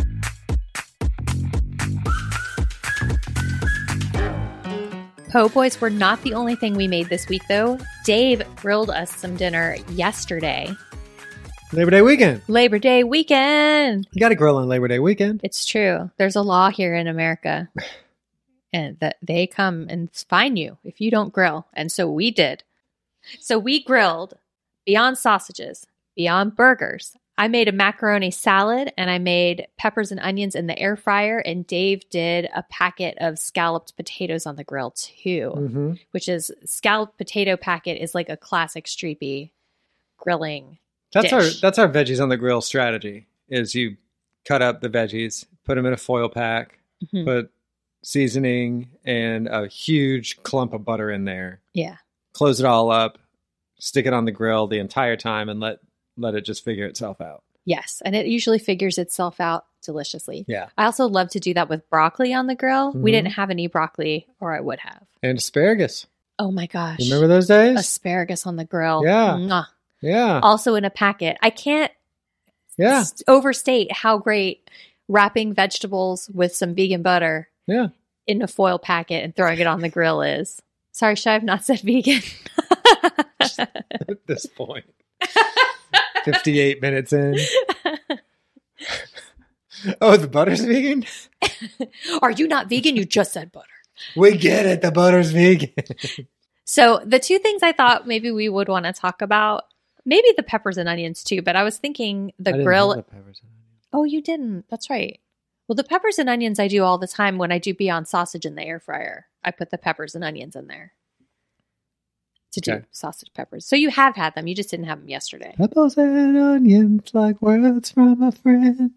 Po' boys were not the only thing we made this week, though. Dave grilled us some dinner yesterday. Labor Day weekend. Labor Day weekend. You got to grill on Labor Day weekend. It's true. There's a law here in America, and that they come and fine you if you don't grill. And so we did. So we grilled beyond sausages, beyond burgers. I made a macaroni salad and I made peppers and onions in the air fryer. And Dave did a packet of scalloped potatoes on the grill too, Mm-hmm. which is scalloped potato packet is like a classic streepy grilling. That's our dish. that's our veggies on the grill strategy. Is you cut up the veggies, put them in a foil pack, Mhm. put seasoning and a huge clump of butter in there. Yeah. Close it all up, stick it on the grill the entire time, and let let it just figure itself out. Yes. And it usually figures itself out deliciously. Yeah, I also love to do that with broccoli on the grill. We Mhm. didn't have any broccoli, or I would have. and asparagus. Oh my gosh. Remember those days? Asparagus on the grill. Yeah. Mwah. Yeah, Also in a packet. I can't yeah, s- overstate how great wrapping vegetables with some vegan butter yeah. in a foil packet and throwing it on the grill is. Sorry, should I have not said vegan? At this point, fifty-eight minutes in. Oh, the butter's vegan? Are you not vegan? You just said butter. We get it. The butter's vegan. So the two things I thought maybe we would want to talk about, maybe the peppers and onions too, but I was thinking the I didn't grill. have the peppers and onions. Oh, you didn't. That's right. Well, the peppers and onions I do all the time when I do Beyond Sausage in the air fryer. I put the peppers and onions in there to do Okay. sausage peppers. So you have had them. You just didn't have them yesterday. Peppers and onions like words from a friend.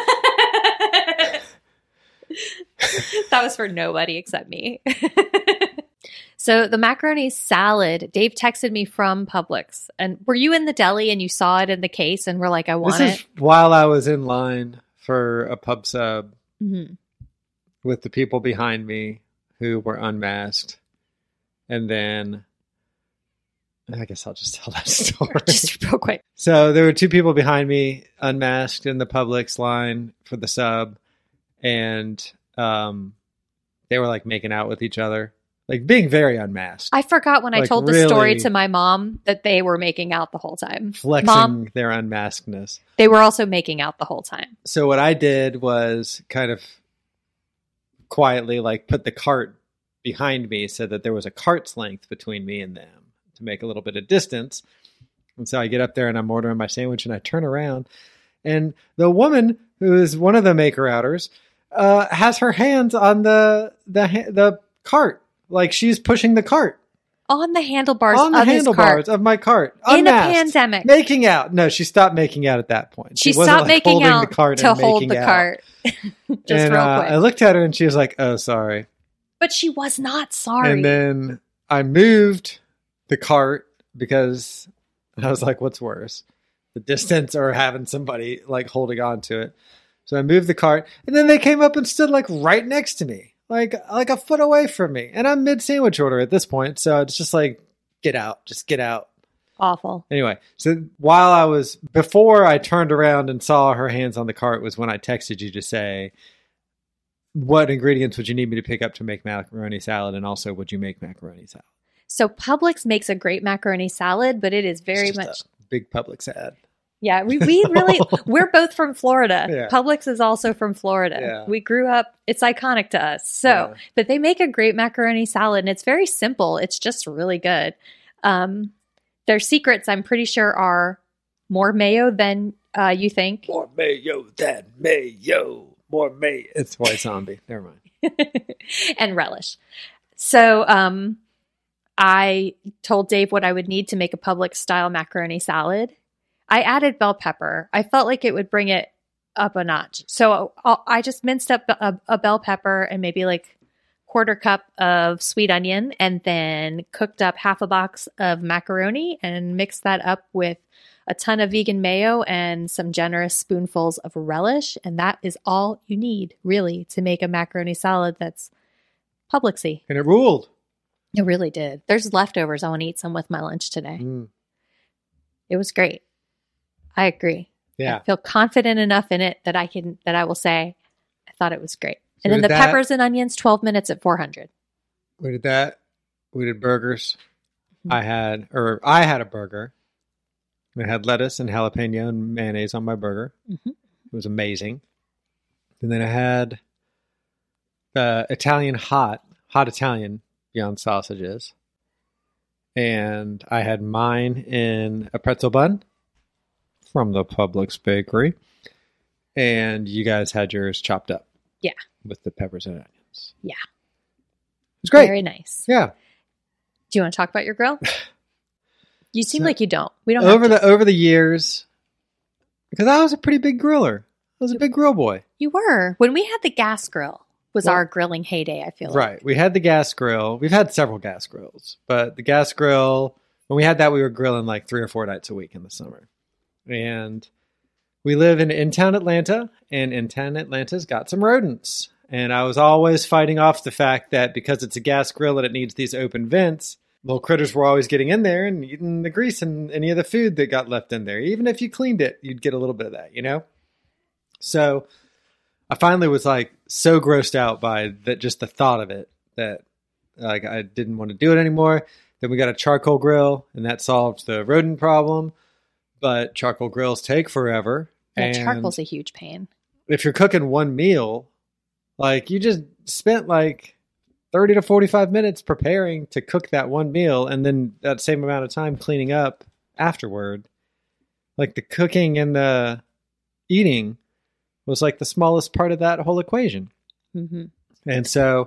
That was for nobody except me. So the macaroni salad, Dave texted me from Publix. And were you in the deli and you saw it in the case and were like, I want This is it? while I was in line for a pub sub Mhm. with the people behind me who were unmasked. And then I guess I'll just tell that story. Just real quick. So there were two people behind me unmasked in the Publix line for the sub. And um, they were like making out with each other, like being very unmasked. I forgot when I Like, told the story really- to my mom that they were making out the whole time. flexing Mom, their unmaskedness. they were also making out the whole time. So what I did was kind of quietly like put the cart behind me so that there was a cart's length between me and them to make a little bit of distance. And so I get up there and I'm ordering my sandwich and I turn around and the woman who is one of the maker outers uh, has her hands on the, the, ha- the cart. Like she's pushing the cart On the handlebars on the of his handlebars cart. of my cart. In a unmasked, pandemic. Making out. No, she stopped making out at that point. She wasn't, stopped like, making holding out the cart to and hold making the out. cart. Just and real uh, quick. I looked at her and she was like, "Oh, sorry." But she was not sorry. And then I moved the cart because I was like, "What's worse, the distance or having somebody like holding on to it?" So I moved the cart, and then they came up and stood like right next to me, like like a foot away from me. And I'm mid sandwich order at this point. So it's just like, get out, just get out. Awful. Anyway, so while I was, before I turned around and saw her hands on the cart was when I texted you to say, what ingredients would you need me to pick up to make macaroni salad? And also, would you make macaroni salad? So Publix makes a great macaroni salad, but it is very It's just much. a big Publix ad. Yeah, we, we really, we're both from Florida. Yeah. Publix is also from Florida. Yeah. We grew up, it's iconic to us. So, Yeah. but they make a great macaroni salad and it's very simple. It's just really good. Um, their secrets, I'm pretty sure, are more mayo than uh, you think. More mayo than mayo. More mayo. It's White Zombie. Never mind. And relish. So, um, I told Dave what I would need to make a Publix style macaroni salad. I added bell pepper. I felt like it would bring it up a notch. So I'll, I just minced up a, a bell pepper and maybe like quarter cup of sweet onion and then cooked up half a box of macaroni and mixed that up with a ton of vegan mayo and some generous spoonfuls of relish. And that is all you need, really, to make a macaroni salad that's Publixy. And it ruled. It really did. There's leftovers. I want to eat some with my lunch today. Mm. It was great. I agree. Yeah. I feel confident enough in it that I can that I will say I thought it was great. And So then did the that- peppers and onions, twelve minutes at four hundred. We did that. We did burgers. Mhm. I had, or I had a burger. I had lettuce and jalapeno and mayonnaise on my burger. Mhm. It was amazing. And then I had the Italian hot, hot Italian Beyond Sausages. And I had mine in a pretzel bun from the Publix bakery. And you guys had yours chopped up. Yeah. With the peppers and onions. Yeah. It was great. Very nice. Yeah. Do you want to talk about your grill? You seem So- like you don't. We don't over have to. the over the years, because I was a pretty big griller. I was a big grill boy. You were. When we had the gas grill was Well- our grilling heyday, I feel like. Right. We had the gas grill. We've had several gas grills, but the gas grill, when we had that, we were grilling like three or four nights a week in the summer. And we live in in-town Atlanta, and in-town Atlanta's got some rodents. And I was always fighting off the fact that because it's a gas grill and it needs these open vents, little critters were always getting in there and eating the grease and any of the food that got left in there. Even if you cleaned it, you'd get a little bit of that, you know? So I finally was like so grossed out by that, just the thought of it, that like I didn't want to do it anymore. Then we got a charcoal grill, and that solved the rodent problem. But charcoal grills take forever. Yeah, and charcoal's a huge pain. if you're cooking one meal, like you just spent like thirty to forty-five minutes preparing to cook that one meal, and then that same amount of time cleaning up afterward. Like the cooking and the eating was like the smallest part of that whole equation. Mm-hmm. And so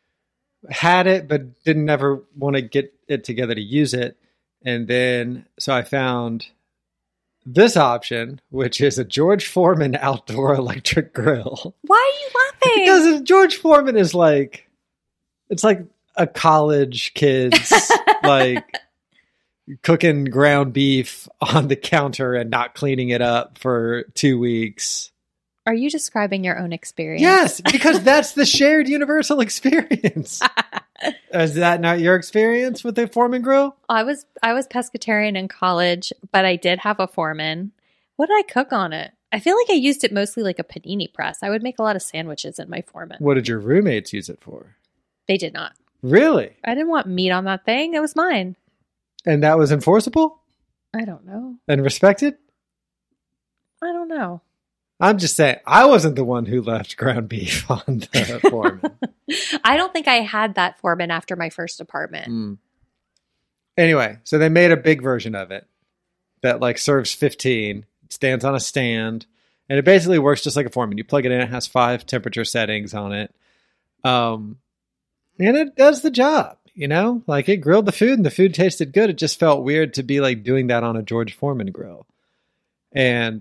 had it, but didn't never want to get it together to use it. And then, so I found this option, which is a George Foreman outdoor electric grill. Why are you laughing? Because George Foreman is like, it's like a college kid's like cooking ground beef on the counter and not cleaning it up for two weeks. Are you describing your own experience? Yes, because that's the shared universal experience. Is that not your experience with the Foreman grill? I was I was pescatarian in college, but I did have a Foreman. What did I cook on it? I feel like I used it mostly like a panini press. I would make a lot of sandwiches in my Foreman. What did your roommates use it for? They did not. Really? I didn't want meat on that thing. It was mine. And that was enforceable I don't know. and respected? I don't know. I'm just saying, I wasn't the one who left ground beef on the Foreman. I don't think I had that Foreman after my first apartment. Mm. Anyway, so they made a big version of it that like serves fifteen. It stands on a stand, and it basically works just like a Foreman. You plug it in, it has five temperature settings on it. Um, and it does the job, you know? Like it grilled the food and the food tasted good. It just felt weird to be like doing that on a George Foreman grill. And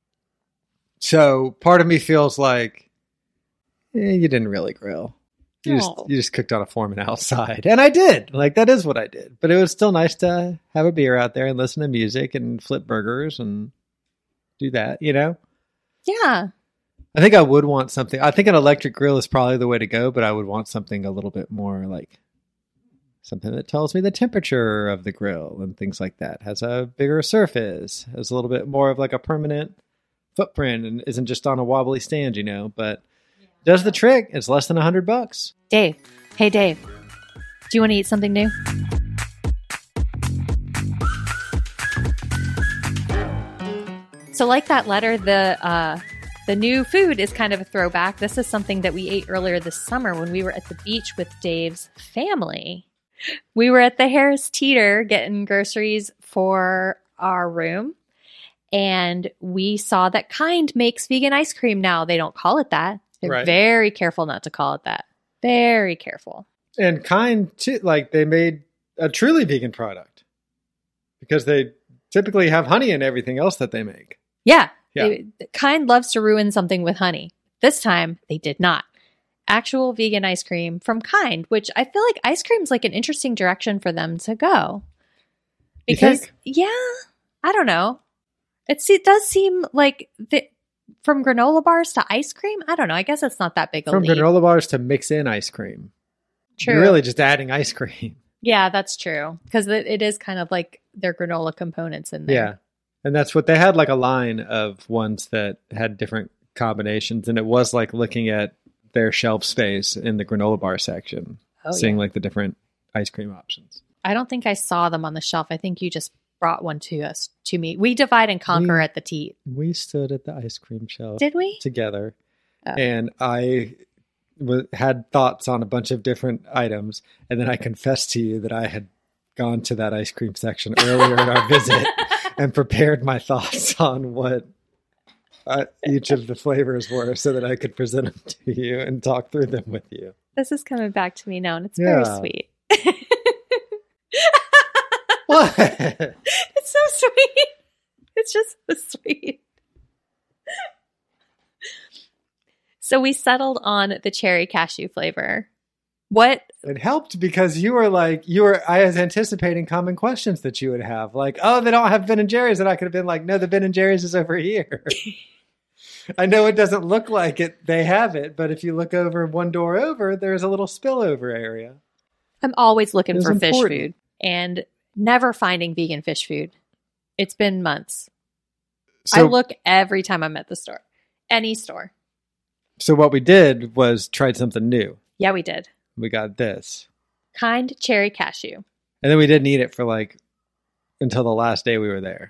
so part of me feels like eh, you didn't really grill. You just, Oh. you just cooked on a Foreman outside. And I did. Like, that is what I did. But it was still nice to have a beer out there and listen to music and flip burgers and do that, you know? Yeah. I think I would want something. I think an electric grill is probably the way to go, but I would want something a little bit more like something that tells me the temperature of the grill and things like that. Has a bigger surface, has a little bit more of like a permanent footprint and isn't just on a wobbly stand, you know, but does the trick. It's less than a hundred bucks. Dave. Hey, Dave. Do you want to eat something new? So like that letter, the uh, the new food is kind of a throwback. This is something that we ate earlier this summer when we were at the beach with Dave's family. We were at the Harris Teeter getting groceries for our room, and we saw that Kind makes vegan ice cream now. They don't call it that. They're Right. very careful not to call it that. Very careful. And Kind, too, like they made a truly vegan product because they typically have honey in everything else that they make. Yeah. Yeah. They, Kind loves to ruin something with honey. This time, they did not. Actual vegan ice cream from Kind, which I feel like ice cream's like an interesting direction for them to go. You Because, think? yeah, I don't know. It's, it does seem like the, from granola bars to ice cream, I don't know. I guess it's not that big a From leap. granola bars to mix in ice cream. True. You're really just adding ice cream. Yeah, that's true. Because it, it is kind of like their granola components in there. Yeah. And that's what they had, like a line of ones that had different combinations. And it was like looking at their shelf space in the granola bar section, Oh, seeing yeah. like the different ice cream options. I don't think I saw them on the shelf. I think you just brought one to us, to me. We divide and conquer We- at the teat. We stood at the ice cream shelf Did we? together. Oh. And I w- had thoughts on a bunch of different items. And then I confessed to you that I had gone to that ice cream section earlier in our visit and prepared my thoughts on what uh, each of the flavors were so that I could present them to you and talk through them with you. This is coming back to me now, and it's Yeah. very sweet. What? It's so sweet. It's just so sweet. So we settled on the cherry cashew flavor. What? It helped because you were like, you were, I was anticipating common questions that you would have. Like, oh, they don't have Ben and Jerry's. And I could have been like, no, the Ben and Jerry's is over here. I know it doesn't look like it. They have it. But if you look over one door over, there's a little spillover area. I'm always looking It was for fish important. food and never finding vegan fish food. It's been months. I So, look every time I'm at the store. Any store. so what we did was tried something new. Yeah, we did. We got this. Kind cherry cashew. And then we didn't eat it for like until the last day we were there.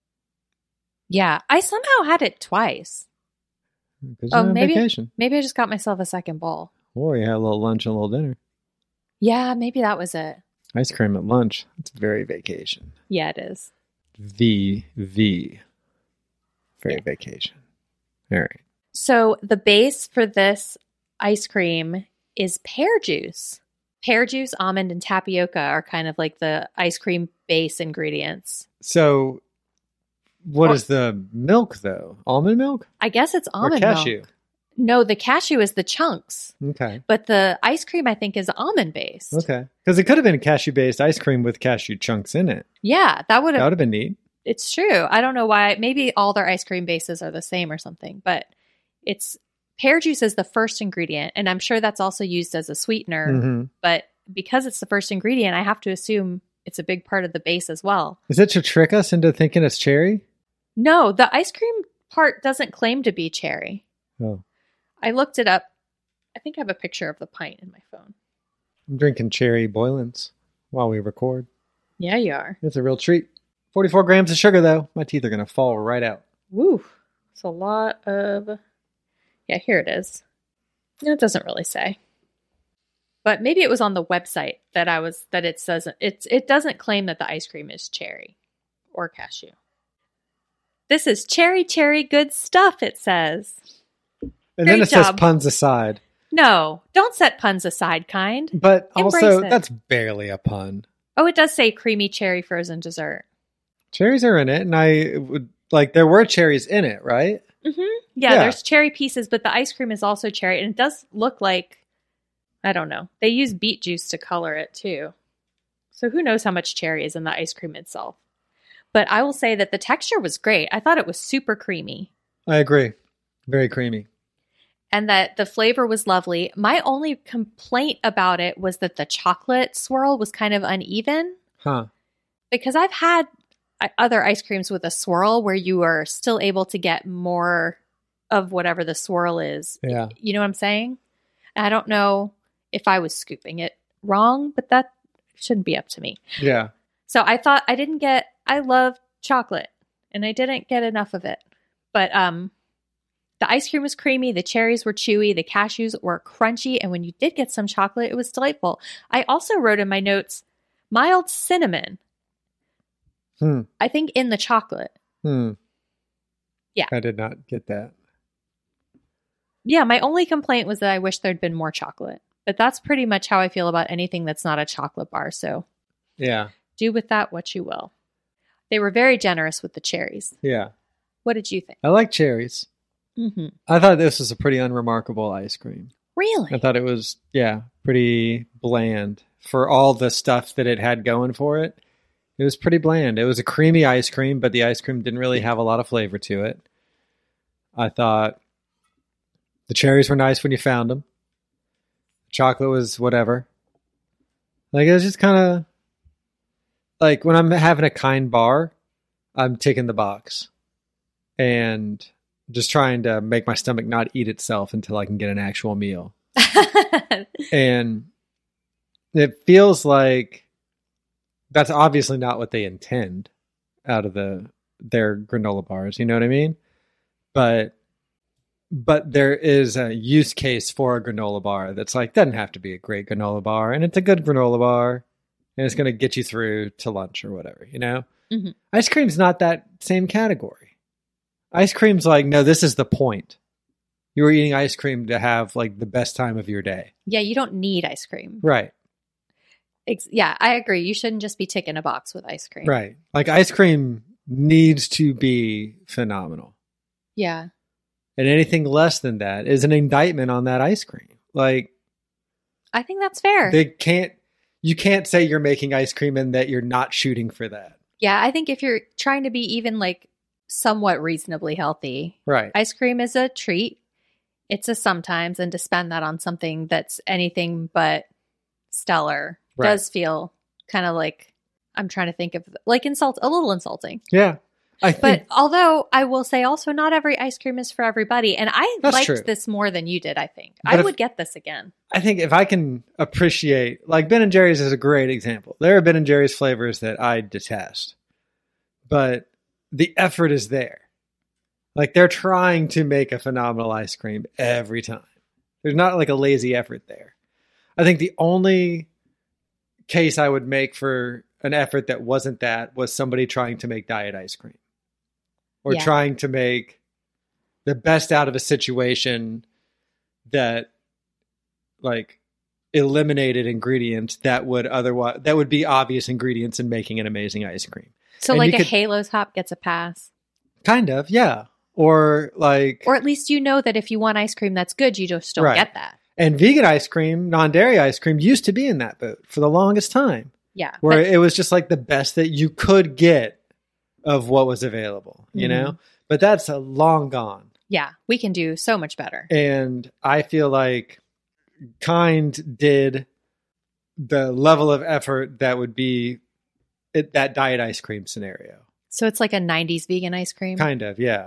Yeah, I somehow had it twice. Because Oh, you're on maybe- vacation. Maybe I just got myself a second bowl. Or you had a little lunch and a little dinner. Yeah, maybe that was it. Ice cream at lunch. It's very vacation. Yeah, it is. V V. Very vacation. All right. So the base for this ice cream is pear juice. Pear juice, almond, and tapioca are kind of like the ice cream base ingredients. So, what Or- is the milk though? Almond milk I guess it's or almond cashew? milk. No, the cashew is the chunks, Okay. but the ice cream I think is almond based. Okay. Because it could have been cashew based ice cream with cashew chunks in it. Yeah, that would That have. would have been neat. It's true. I don't know why. Maybe all their ice cream bases are the same or something, but it's pear juice is the first ingredient, and I'm sure that's also used as a sweetener. Mhm. But because it's the first ingredient, I have to assume it's a big part of the base as well. Is it to trick us into thinking it's cherry? No, the ice cream part doesn't claim to be cherry. Oh, I looked it up. I think I have a picture of the pint in my phone. I'm drinking cherry Boylens while we record. Yeah, you are. It's a real treat. forty-four grams of sugar though. My teeth are going to fall right out. Woo. It's a lot of. Yeah, here it is. It doesn't really say. But maybe it was on the website that I was that it says it's it doesn't claim that the ice cream is cherry or cashew. This is cherry cherry good stuff, it says. And then Great it says job. puns aside. No, don't set puns aside, Kind. But Embrace also, it. that's barely a pun. Oh, it does say creamy cherry frozen dessert. Cherries are in it, and I would like there were cherries in it, right? Mm-hmm. Yeah, Yeah. there's cherry pieces, but the ice cream is also cherry, and it does look like, I don't know, they use beet juice to color it too. So who knows how much cherry is in the ice cream itself. But I will say that the texture was great. I thought it was super creamy. I agree. Very creamy. and that the flavor was lovely. My only complaint about it was that the chocolate swirl was kind of uneven. Huh. Because I've had other ice creams with a swirl where you are still able to get more of whatever the swirl is. Yeah. You know what I'm saying? I don't know if I was scooping it wrong, but that shouldn't be up to me. Yeah. So I thought I didn't get, I love chocolate and I didn't get enough of it. But um, the ice cream was creamy. The cherries were chewy. The cashews were crunchy. And when you did get some chocolate, it was delightful. I also wrote in my notes, mild cinnamon. Hmm. I think in the chocolate. Hmm. Yeah. I did not get that. Yeah, my only complaint was that I wish there'd been more chocolate. But that's pretty much how I feel about anything that's not a chocolate bar. So Yeah. do with that what you will. They were very generous with the cherries. Yeah. What did you think? I like cherries. Mm-hmm. I thought this was a pretty unremarkable ice cream. Really? I thought it was, yeah, pretty bland for all the stuff that it had going for it. It was pretty bland. It was a creamy ice cream, but the ice cream didn't really have a lot of flavor to it. I thought the cherries were nice when you found them. Chocolate was whatever. Like, it was just kind of like when I'm having a kind bar, I'm ticking the box and just trying to make my stomach not eat itself until I can get an actual meal. And it feels like that's obviously not what they intend out of the their granola bars. You know what I mean? But but there is a use case for a granola bar that's like, doesn't have to be a great granola bar, and it's a good granola bar, and it's going to get you through to lunch or whatever, you know? Mm-hmm. Ice cream's not that same category. Ice cream's like, no, this is the point. You were eating ice cream to have like the best time of your day. Yeah, you don't need ice cream. Right. Ex- yeah, I agree. You shouldn't just be ticking a box with ice cream. Right. Like, ice cream needs to be phenomenal. Yeah. And anything less than that is an indictment on that ice cream. Like, I think that's fair. They can't, you can't say you're making ice cream and that you're not shooting for that. Yeah, I think if you're trying to be even like somewhat reasonably healthy, right? Ice cream is a treat. It's a sometimes, and to spend that on something that's anything but stellar right. does feel kind of like, I'm trying to think of like insult, a little insulting. Yeah. I think, but although I will say also not every ice cream is for everybody. And I liked true. this more than you did, I think. But I if, would get this again. I think if I can appreciate, like Ben and Jerry's is a great example. There are Ben and Jerry's flavors that I detest, but the effort is there. Like, they're trying to make a phenomenal ice cream every time. There's not like a lazy effort there. I think the only case I would make for an effort that wasn't that was somebody trying to make diet ice cream. Or yeah. trying to make the best out of a situation that, like, eliminated ingredients that would otherwise that would be obvious ingredients in making an amazing ice cream. So, and like a could, Halo's Hop gets a pass. Kind of, yeah. Or like, or at least you know that if you want ice cream that's good, you just don't right. get that. And vegan ice cream, non-dairy ice cream, used to be in that boat for the longest time. Yeah, where but, it was just like the best that you could get of what was available, you mm-hmm. know? But that's a long gone. Yeah, we can do so much better. And I feel like Kind did the level of effort that would be it, that diet ice cream scenario. So it's like a nineties vegan ice cream? Kind of, yeah.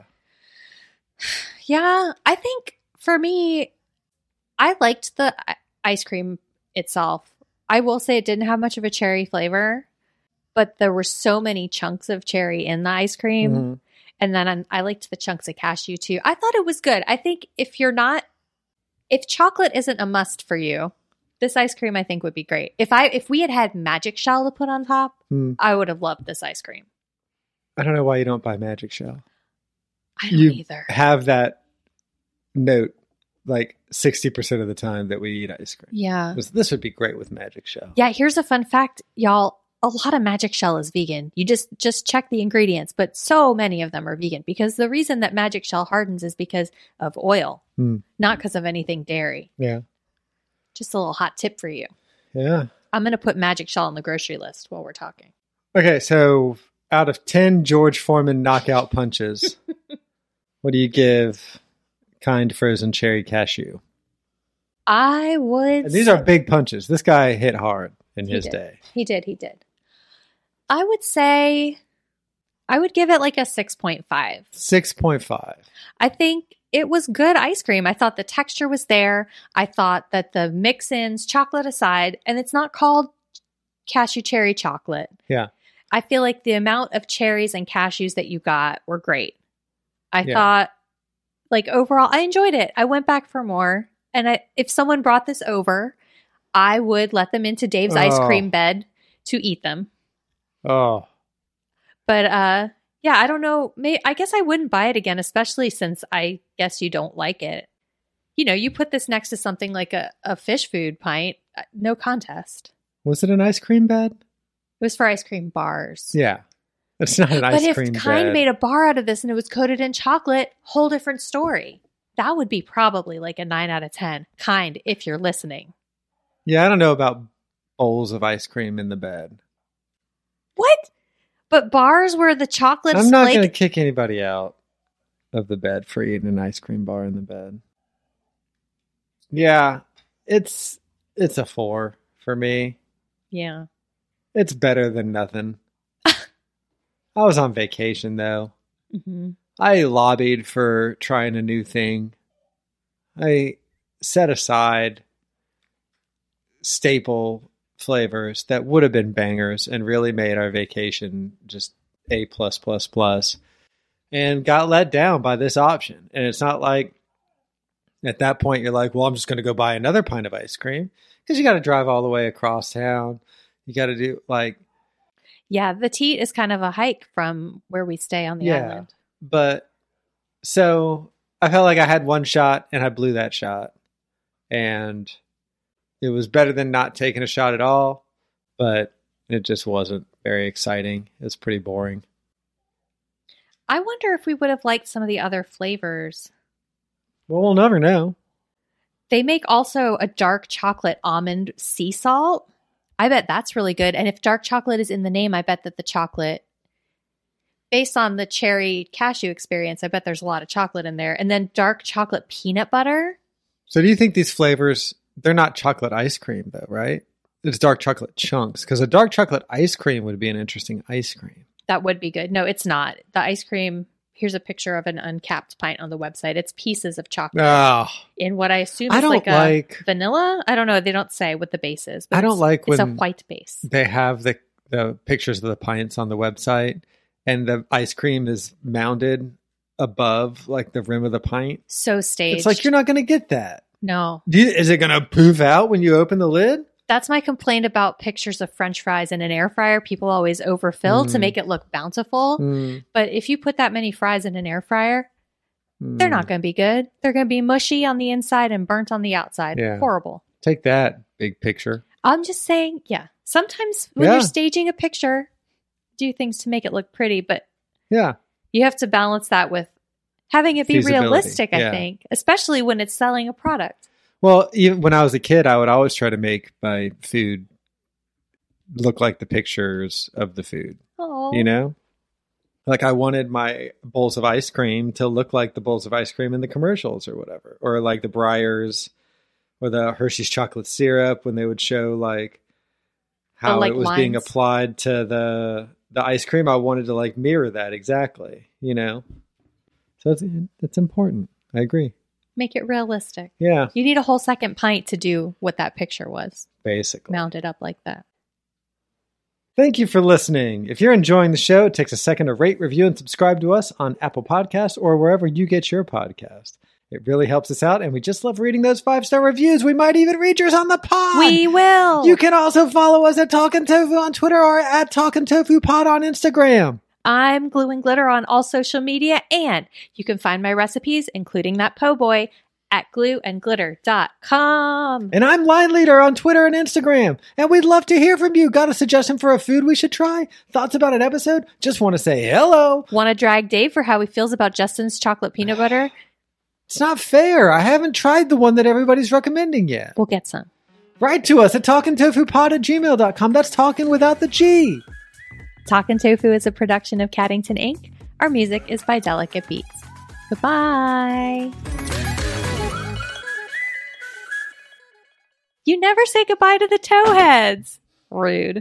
Yeah, I think for me, I liked the ice cream itself. I will say it didn't have much of a cherry flavor, but there were so many chunks of cherry in the ice cream. Mm-hmm. And then I'm, I liked the chunks of cashew too. I thought it was good. I think if you're not, if chocolate isn't a must for you, this ice cream I think would be great. If I if we had had Magic Shell to put on top, mm. I would have loved this ice cream. I don't know why you don't buy Magic Shell. I don't you either. Have that note like sixty percent of the time that we eat ice cream. Yeah. This, this would be great with Magic Shell. Yeah, here's a fun fact, y'all. A lot of Magic Shell is vegan. You just just check the ingredients, but so many of them are vegan because the reason that Magic Shell hardens is because of oil, mm. not because of anything dairy. Yeah. Just a little hot tip for you. Yeah. I'm going to put Magic Shell on the grocery list while we're talking. Okay, so out of ten George Foreman knockout punches, what do you give kind frozen cherry cashew. I would. And these are big punches. This guy hit hard in He his did. day. He did. He did. I would say I would give it like a six point five. six point five. I think it was good ice cream. I thought the texture was there. I thought that the mix-ins, chocolate aside, and it's not called cashew cherry chocolate. Yeah. I feel like the amount of cherries and cashews that you got were great. I Yeah. thought, like, overall, I enjoyed it. I went back for more. And I, if someone brought this over, I would let them into Dave's Oh. ice cream bed to eat them. Oh. But uh, yeah, I don't know. May I guess I wouldn't buy it again, especially since I guess you don't like it. You know, you put this next to something like a, a fish food pint, uh, no contest. Was it an ice cream bed? It was for ice cream bars. Yeah. It's not an ice But cream if Kind bed. made a bar out of this and it was coated in chocolate, whole different story. That would be probably like a nine out of ten. Kind, if you're listening. Yeah, I don't know about bowls of ice cream in the bed. What? But bars where the chocolate I'm not flake- going to kick anybody out of the bed for eating an ice cream bar in the bed. Yeah, it's it's a four for me. Yeah. It's better than nothing. I was on vacation though. Mm-hmm. I lobbied for trying a new thing. I set aside staple flavors that would have been bangers and really made our vacation just A plus plus plus, and got let down by this option. And it's not like at that point you're like, well, I'm just going to go buy another pint of ice cream, because you got to drive all the way across town. You got to do like, Yeah, the Teat is kind of a hike from where we stay on the Yeah. island. but so I felt like I had one shot and I blew that shot, and it was better than not taking a shot at all, but it just wasn't very exciting. It was pretty boring. I wonder if we would have liked some of the other flavors. Well, we'll never know. They make also a dark chocolate almond sea salt. I bet that's really good. And if dark chocolate is in the name, I bet that the chocolate, based on the cherry cashew experience, I bet there's a lot of chocolate in there. And then dark chocolate peanut butter. So do you think these flavors, they're not chocolate ice cream though, right? It's dark chocolate chunks, because a dark chocolate ice cream would be an interesting ice cream. That would be good. No, it's not. The ice cream, here's a picture of an uncapped pint on the website. It's pieces of chocolate Oh, in what I assume I is don't like a like- vanilla. I don't know. They don't say what the base is. I don't it's- like it's a when- white base. they have the, the pictures of the pints on the website, and the ice cream is mounded above like the rim of the pint. So staged. It's like, you're not going to get that. No. Do you, is it going to poof out when you open the lid? That's my complaint about pictures of French fries in an air fryer. People always overfill to Mm. make it look bountiful. Mm, But if you put that many fries in an air fryer, they're mm. not going to be good. They're going to be mushy on the inside and burnt on the outside. Yeah. Horrible. Take that, big picture. I'm just saying, yeah. Sometimes when Yeah. you're staging a picture, do things to make it look pretty, but Yeah. you have to balance that with having it be Feasibility. realistic, I Yeah. think, especially when it's selling a product. Well, even when I was a kid, I would always try to make my food look like the pictures of the food. Oh, You know? Like I wanted my bowls of ice cream to look like the bowls of ice cream in the commercials or whatever. Or like the Breyers or the Hershey's chocolate syrup, when they would show like how like, it was being lines. applied to the the ice cream. I wanted to like mirror that exactly, you know? So it's, it's important. I agree. make it realistic. Yeah, You need a whole second pint to do what that picture was, basically. mounted up like that. Thank you for listening. If you're enjoying the show, it takes a second to rate, review, and subscribe to us on Apple Podcasts or wherever you get your podcast. It really helps us out, and we just love reading those five-star reviews. We might even read yours on the pod. We will. You can also follow us at Talkin' Tofu on Twitter or at Talkin' Tofu Pod on Instagram. I'm Glue and Glitter on all social media, and you can find my recipes, including that po' boy, at glue and glitter dot com. And I'm Line Leader on Twitter and Instagram. And we'd love to hear from you. Got a suggestion for a food we should try? Thoughts about an episode? Just want to say hello. Want to drag Dave for how he feels about Justin's chocolate peanut butter? It's not fair. I haven't tried the one that everybody's recommending yet. We'll get some. Write to us at talkin tofu pod at gmail dot com. That's talking without the G. Talkin' Tofu is a production of Caddington Incorporated. Our music is by Delicate Beats. Goodbye. You never say goodbye to the towheads. Rude.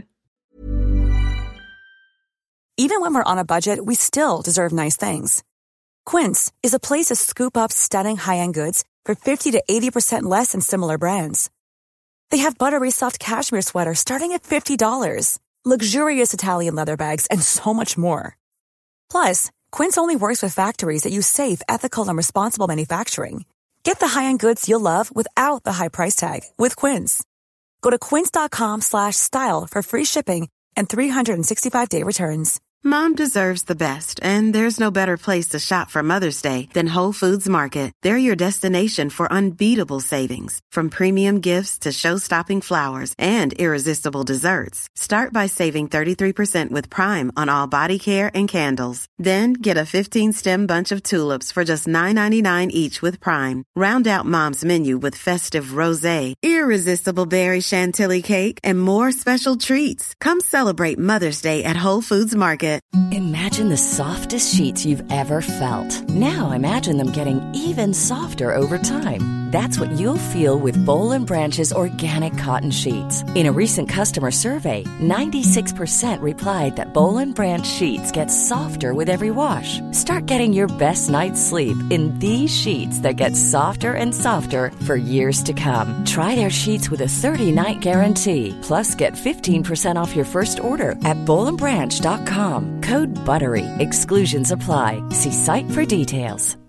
Even when we're on a budget, we still deserve nice things. Quince is a place to scoop up stunning high-end goods for fifty to eighty percent less than similar brands. They have buttery soft cashmere sweaters starting at fifty dollars, luxurious Italian leather bags, and so much more. Plus, Quince only works with factories that use safe, ethical, and responsible manufacturing. Get the high-end goods you'll love without the high price tag with Quince. Go to quince.com slash style for free shipping and three sixty-five day returns. Mom deserves the best, and there's no better place to shop for Mother's Day than Whole Foods Market. They're your destination for unbeatable savings, from premium gifts to show-stopping flowers and irresistible desserts. Start by saving thirty-three percent with Prime on all body care and candles. Then get a fifteen-stem bunch of tulips for just nine ninety-nine each with Prime. Round out Mom's menu with festive rosé, irresistible berry chantilly cake, and more special treats. Come celebrate Mother's Day at Whole Foods Market. Imagine the softest sheets you've ever felt. Now imagine them getting even softer over time. That's what you'll feel with Boll and Branch's organic cotton sheets. In a recent customer survey, ninety-six percent replied that Boll and Branch sheets get softer with every wash. Start getting your best night's sleep in these sheets that get softer and softer for years to come. Try their sheets with a thirty-night guarantee. Plus, get fifteen percent off your first order at boll and branch dot com. Code BUTTERY. Exclusions apply. See site for details.